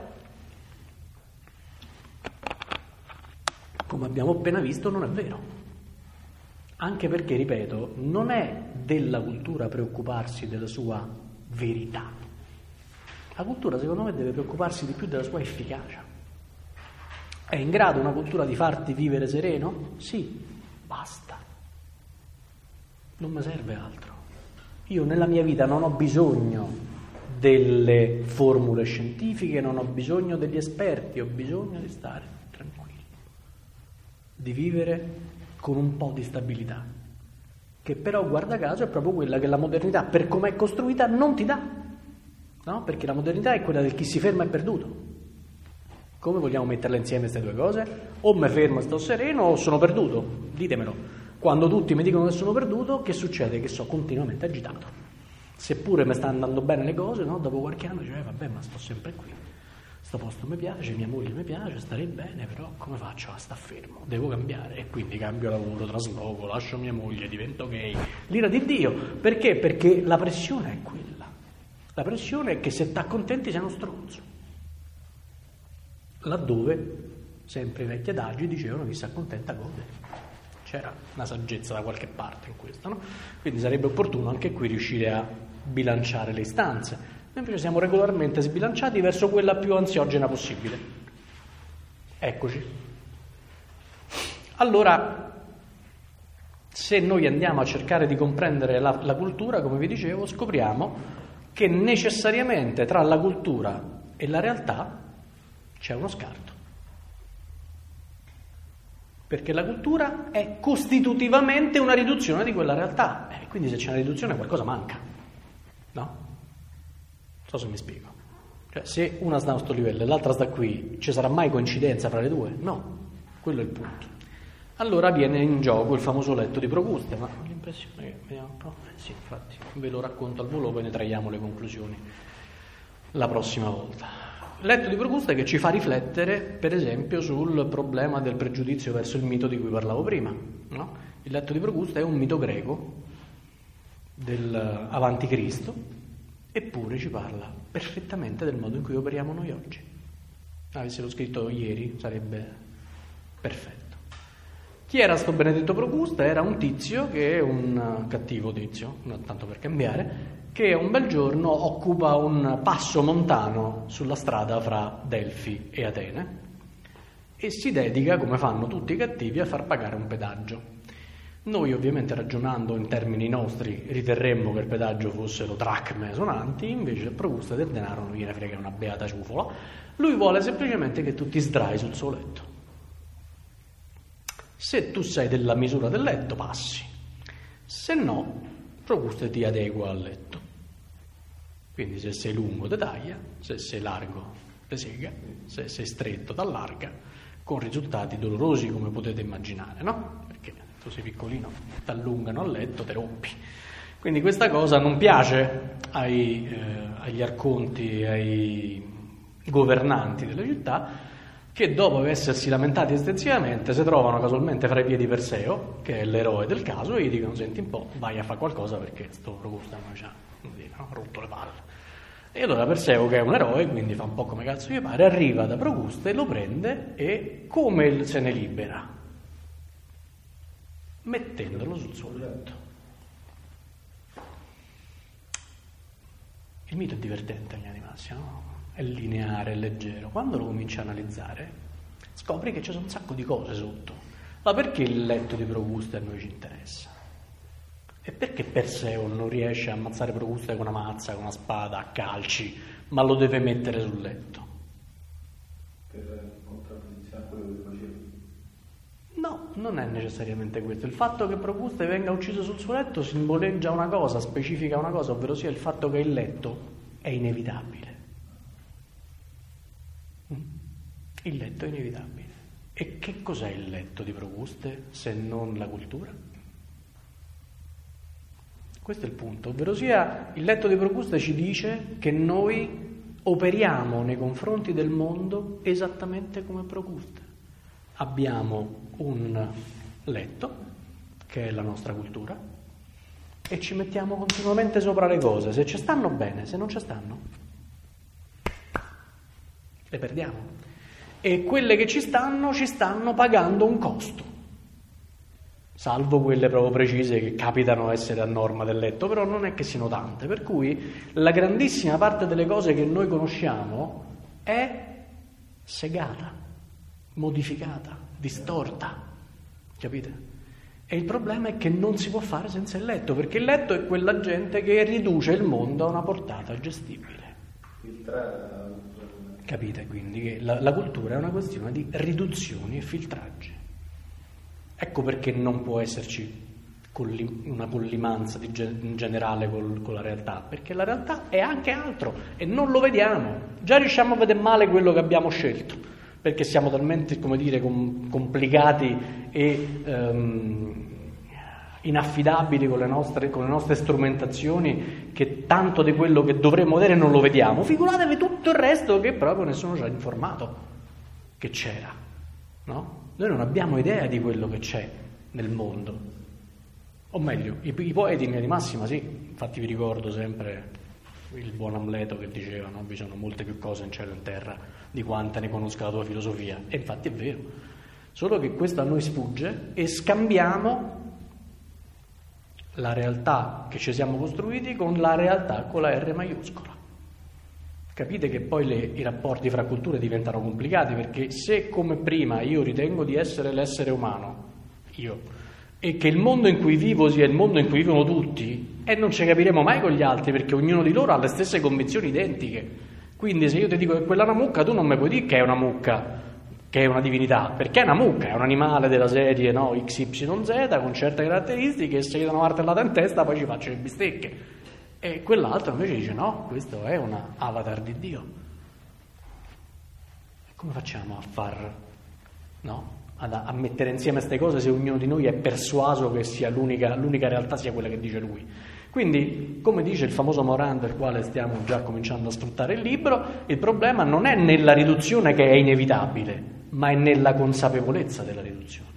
come abbiamo appena visto, non è vero. Anche perché, ripeto, non è della cultura preoccuparsi della sua verità. La cultura, secondo me, deve preoccuparsi di più della sua efficacia. È in grado una cultura di farti vivere sereno? Sì, basta. Non mi serve altro. Io nella mia vita non ho bisogno delle formule scientifiche, non ho bisogno degli esperti, ho bisogno di stare tranquillo, di vivere con un po' di stabilità, che però, guarda caso, è proprio quella che la modernità, per come è costruita, non ti dà, no? Perché la modernità è quella del chi si ferma è perduto. Come vogliamo metterle insieme queste due cose? O mi fermo e sto sereno o sono perduto, ditemelo. Quando tutti mi dicono che sono perduto, che succede? Che sono continuamente agitato. Seppure mi stanno andando bene le cose, no? Dopo qualche anno dico, vabbè, ma sto sempre qui. Sto posto mi piace, mia moglie mi piace, starei bene, però come faccio a sta fermo? Devo cambiare e quindi cambio lavoro, trasloco, lascio mia moglie, divento gay. L'ira di Dio. Perché? Perché la pressione è quella. La pressione è che se t'accontenti sei uno stronzo. Laddove, sempre i vecchi adagi dicevano chi si accontenta gode. C'era una saggezza da qualche parte in questo, no? Quindi sarebbe opportuno anche qui riuscire a bilanciare le istanze. Noi invece siamo regolarmente sbilanciati verso quella più ansiogena possibile. Eccoci. Allora, se noi andiamo a cercare di comprendere la cultura, come vi dicevo, scopriamo che necessariamente tra la cultura e la realtà c'è uno scarto. Perché la cultura è costitutivamente una riduzione di quella realtà. Quindi se c'è una riduzione qualcosa manca. No? Non so se mi spiego. Cioè, se una sta a questo livello e l'altra sta qui, ci sarà mai coincidenza fra le due? No, quello è il punto. Allora viene in gioco il famoso letto di Procuste, ma ho l'impressione che, vediamo un po', sì, infatti, ve lo racconto al volo, poi ne traiamo le conclusioni la prossima volta. Il letto di Procuste che ci fa riflettere, per esempio, sul problema del pregiudizio verso il mito di cui parlavo prima, no? Il letto di Procuste è un mito greco del avanti Cristo, eppure ci parla perfettamente del modo in cui operiamo noi oggi. Avessero scritto ieri sarebbe perfetto. Chi era sto Benedetto Procuste? Era un tizio che è un cattivo tizio, tanto per cambiare, che un bel giorno occupa un passo montano sulla strada fra Delfi e Atene e si dedica, come fanno tutti i cattivi, a far pagare un pedaggio. Noi ovviamente, ragionando in termini nostri, riterremmo che il pedaggio fossero dracme sonanti, invece a Procuste del denaro non gliene frega una beata ciufola. Lui vuole semplicemente che tu ti sdrai sul suo letto. Se tu sei della misura del letto, passi. Se no, Procuste ti adegua al letto. Quindi se sei lungo ti taglia, se sei largo ti sega, se sei stretto ti allarga, con risultati dolorosi come potete immaginare, no? Perché tu sei piccolino, ti allungano al letto, te rompi. Quindi questa cosa non piace agli arconti, ai governanti delle città, che dopo essersi lamentati estensivamente si trovano casualmente fra i piedi Perseo, che è l'eroe del caso, e gli dicono: senti un po', vai a fare qualcosa perché sto Procuste non ci ha rotto le palle. E allora Perseo, che è un eroe, quindi fa un po' come cazzo gli pare, arriva da Procuste, lo prende e come se ne libera? Mettendolo sul suo letto. Il mito è divertente in linea di massima, no? È lineare, è leggero. Quando lo cominci a analizzare, scopri che ci sono un sacco di cose sotto. Ma perché il letto di Procuste a noi ci interessa? E perché Perseo non riesce a ammazzare Procuste con una mazza, con una spada, a calci, ma lo deve mettere sul letto? Per contrapposizione a quello che faceva. No, non è necessariamente questo. Il fatto che Procuste venga ucciso sul suo letto simboleggia una cosa, specifica una cosa, ovvero sia il fatto che il letto è inevitabile. Il letto è inevitabile. E che cos'è il letto di Procuste se non la cultura? Questo è il punto, ovvero sia il letto di Procusta ci dice che noi operiamo nei confronti del mondo esattamente come Procusta. Abbiamo un letto, che è la nostra cultura, e ci mettiamo continuamente sopra le cose. Se ci stanno bene, se non ci stanno, le perdiamo. E quelle che ci stanno pagando un costo. Salvo quelle proprio precise che capitano essere a norma del letto, però non è che siano tante, per cui la grandissima parte delle cose che noi conosciamo è segata, modificata, distorta, capite? E il problema è che non si può fare senza il letto, perché il letto è quella gente che riduce il mondo a una portata gestibile. Capite quindi che la cultura è una questione di riduzioni e filtraggi. Ecco perché non può esserci una collimanza in generale con la realtà, perché la realtà è anche altro e non lo vediamo. Già riusciamo a vedere male quello che abbiamo scelto, perché siamo talmente, come dire, complicati e inaffidabili con le nostre strumentazioni, che tanto di quello che dovremmo vedere non lo vediamo. Figuratevi tutto il resto che proprio nessuno ci ha informato che c'era, no? Noi non abbiamo idea di quello che c'è nel mondo, o meglio, i poeti in linea di massima sì, infatti vi ricordo sempre il buon Amleto che diceva, no? Vi sono molte più cose in cielo e in terra di quante ne conosca la tua filosofia, e infatti è vero, solo che questo a noi sfugge e scambiamo la realtà che ci siamo costruiti con la realtà con la R maiuscola. Capite che poi i rapporti fra culture diventano complicati, perché se come prima io ritengo di essere l'essere umano, e che il mondo in cui vivo sia il mondo in cui vivono tutti, e non ci capiremo mai con gli altri, perché ognuno di loro ha le stesse convinzioni identiche. Quindi se io ti dico che quella è una mucca, tu non mi puoi dire che è una mucca, che è una divinità, perché è una mucca, è un animale della serie, no, XYZ con certe caratteristiche, e se io do una martellata in testa poi ci faccio le bistecche. E quell'altro invece dice no, questo è un avatar di Dio. E come facciamo a far, no? A mettere insieme queste cose se ognuno di noi è persuaso che sia l'unica realtà sia quella che dice lui? Quindi, come dice il famoso Morand, del quale stiamo già cominciando a sfruttare il libro, il problema non è nella riduzione che è inevitabile, ma è nella consapevolezza della riduzione.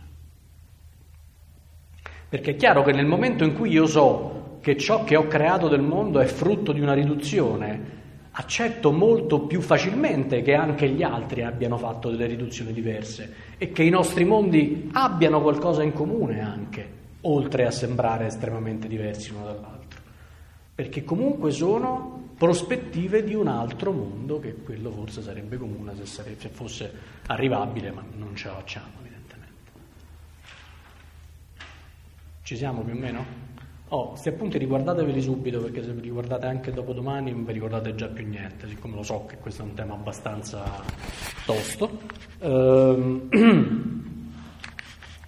Perché è chiaro che nel momento in cui io so che ciò che ho creato del mondo è frutto di una riduzione, accetto molto più facilmente che anche gli altri abbiano fatto delle riduzioni diverse e che i nostri mondi abbiano qualcosa in comune anche, oltre a sembrare estremamente diversi l'uno dall'altro, perché comunque sono prospettive di un altro mondo, che quello forse sarebbe comune se fosse arrivabile, ma non ce la facciamo evidentemente. Ci siamo più o meno? Questi appunti riguardateveli subito, perché se vi riguardate anche dopodomani non vi ricordate già più niente, siccome lo so che questo è un tema abbastanza tosto.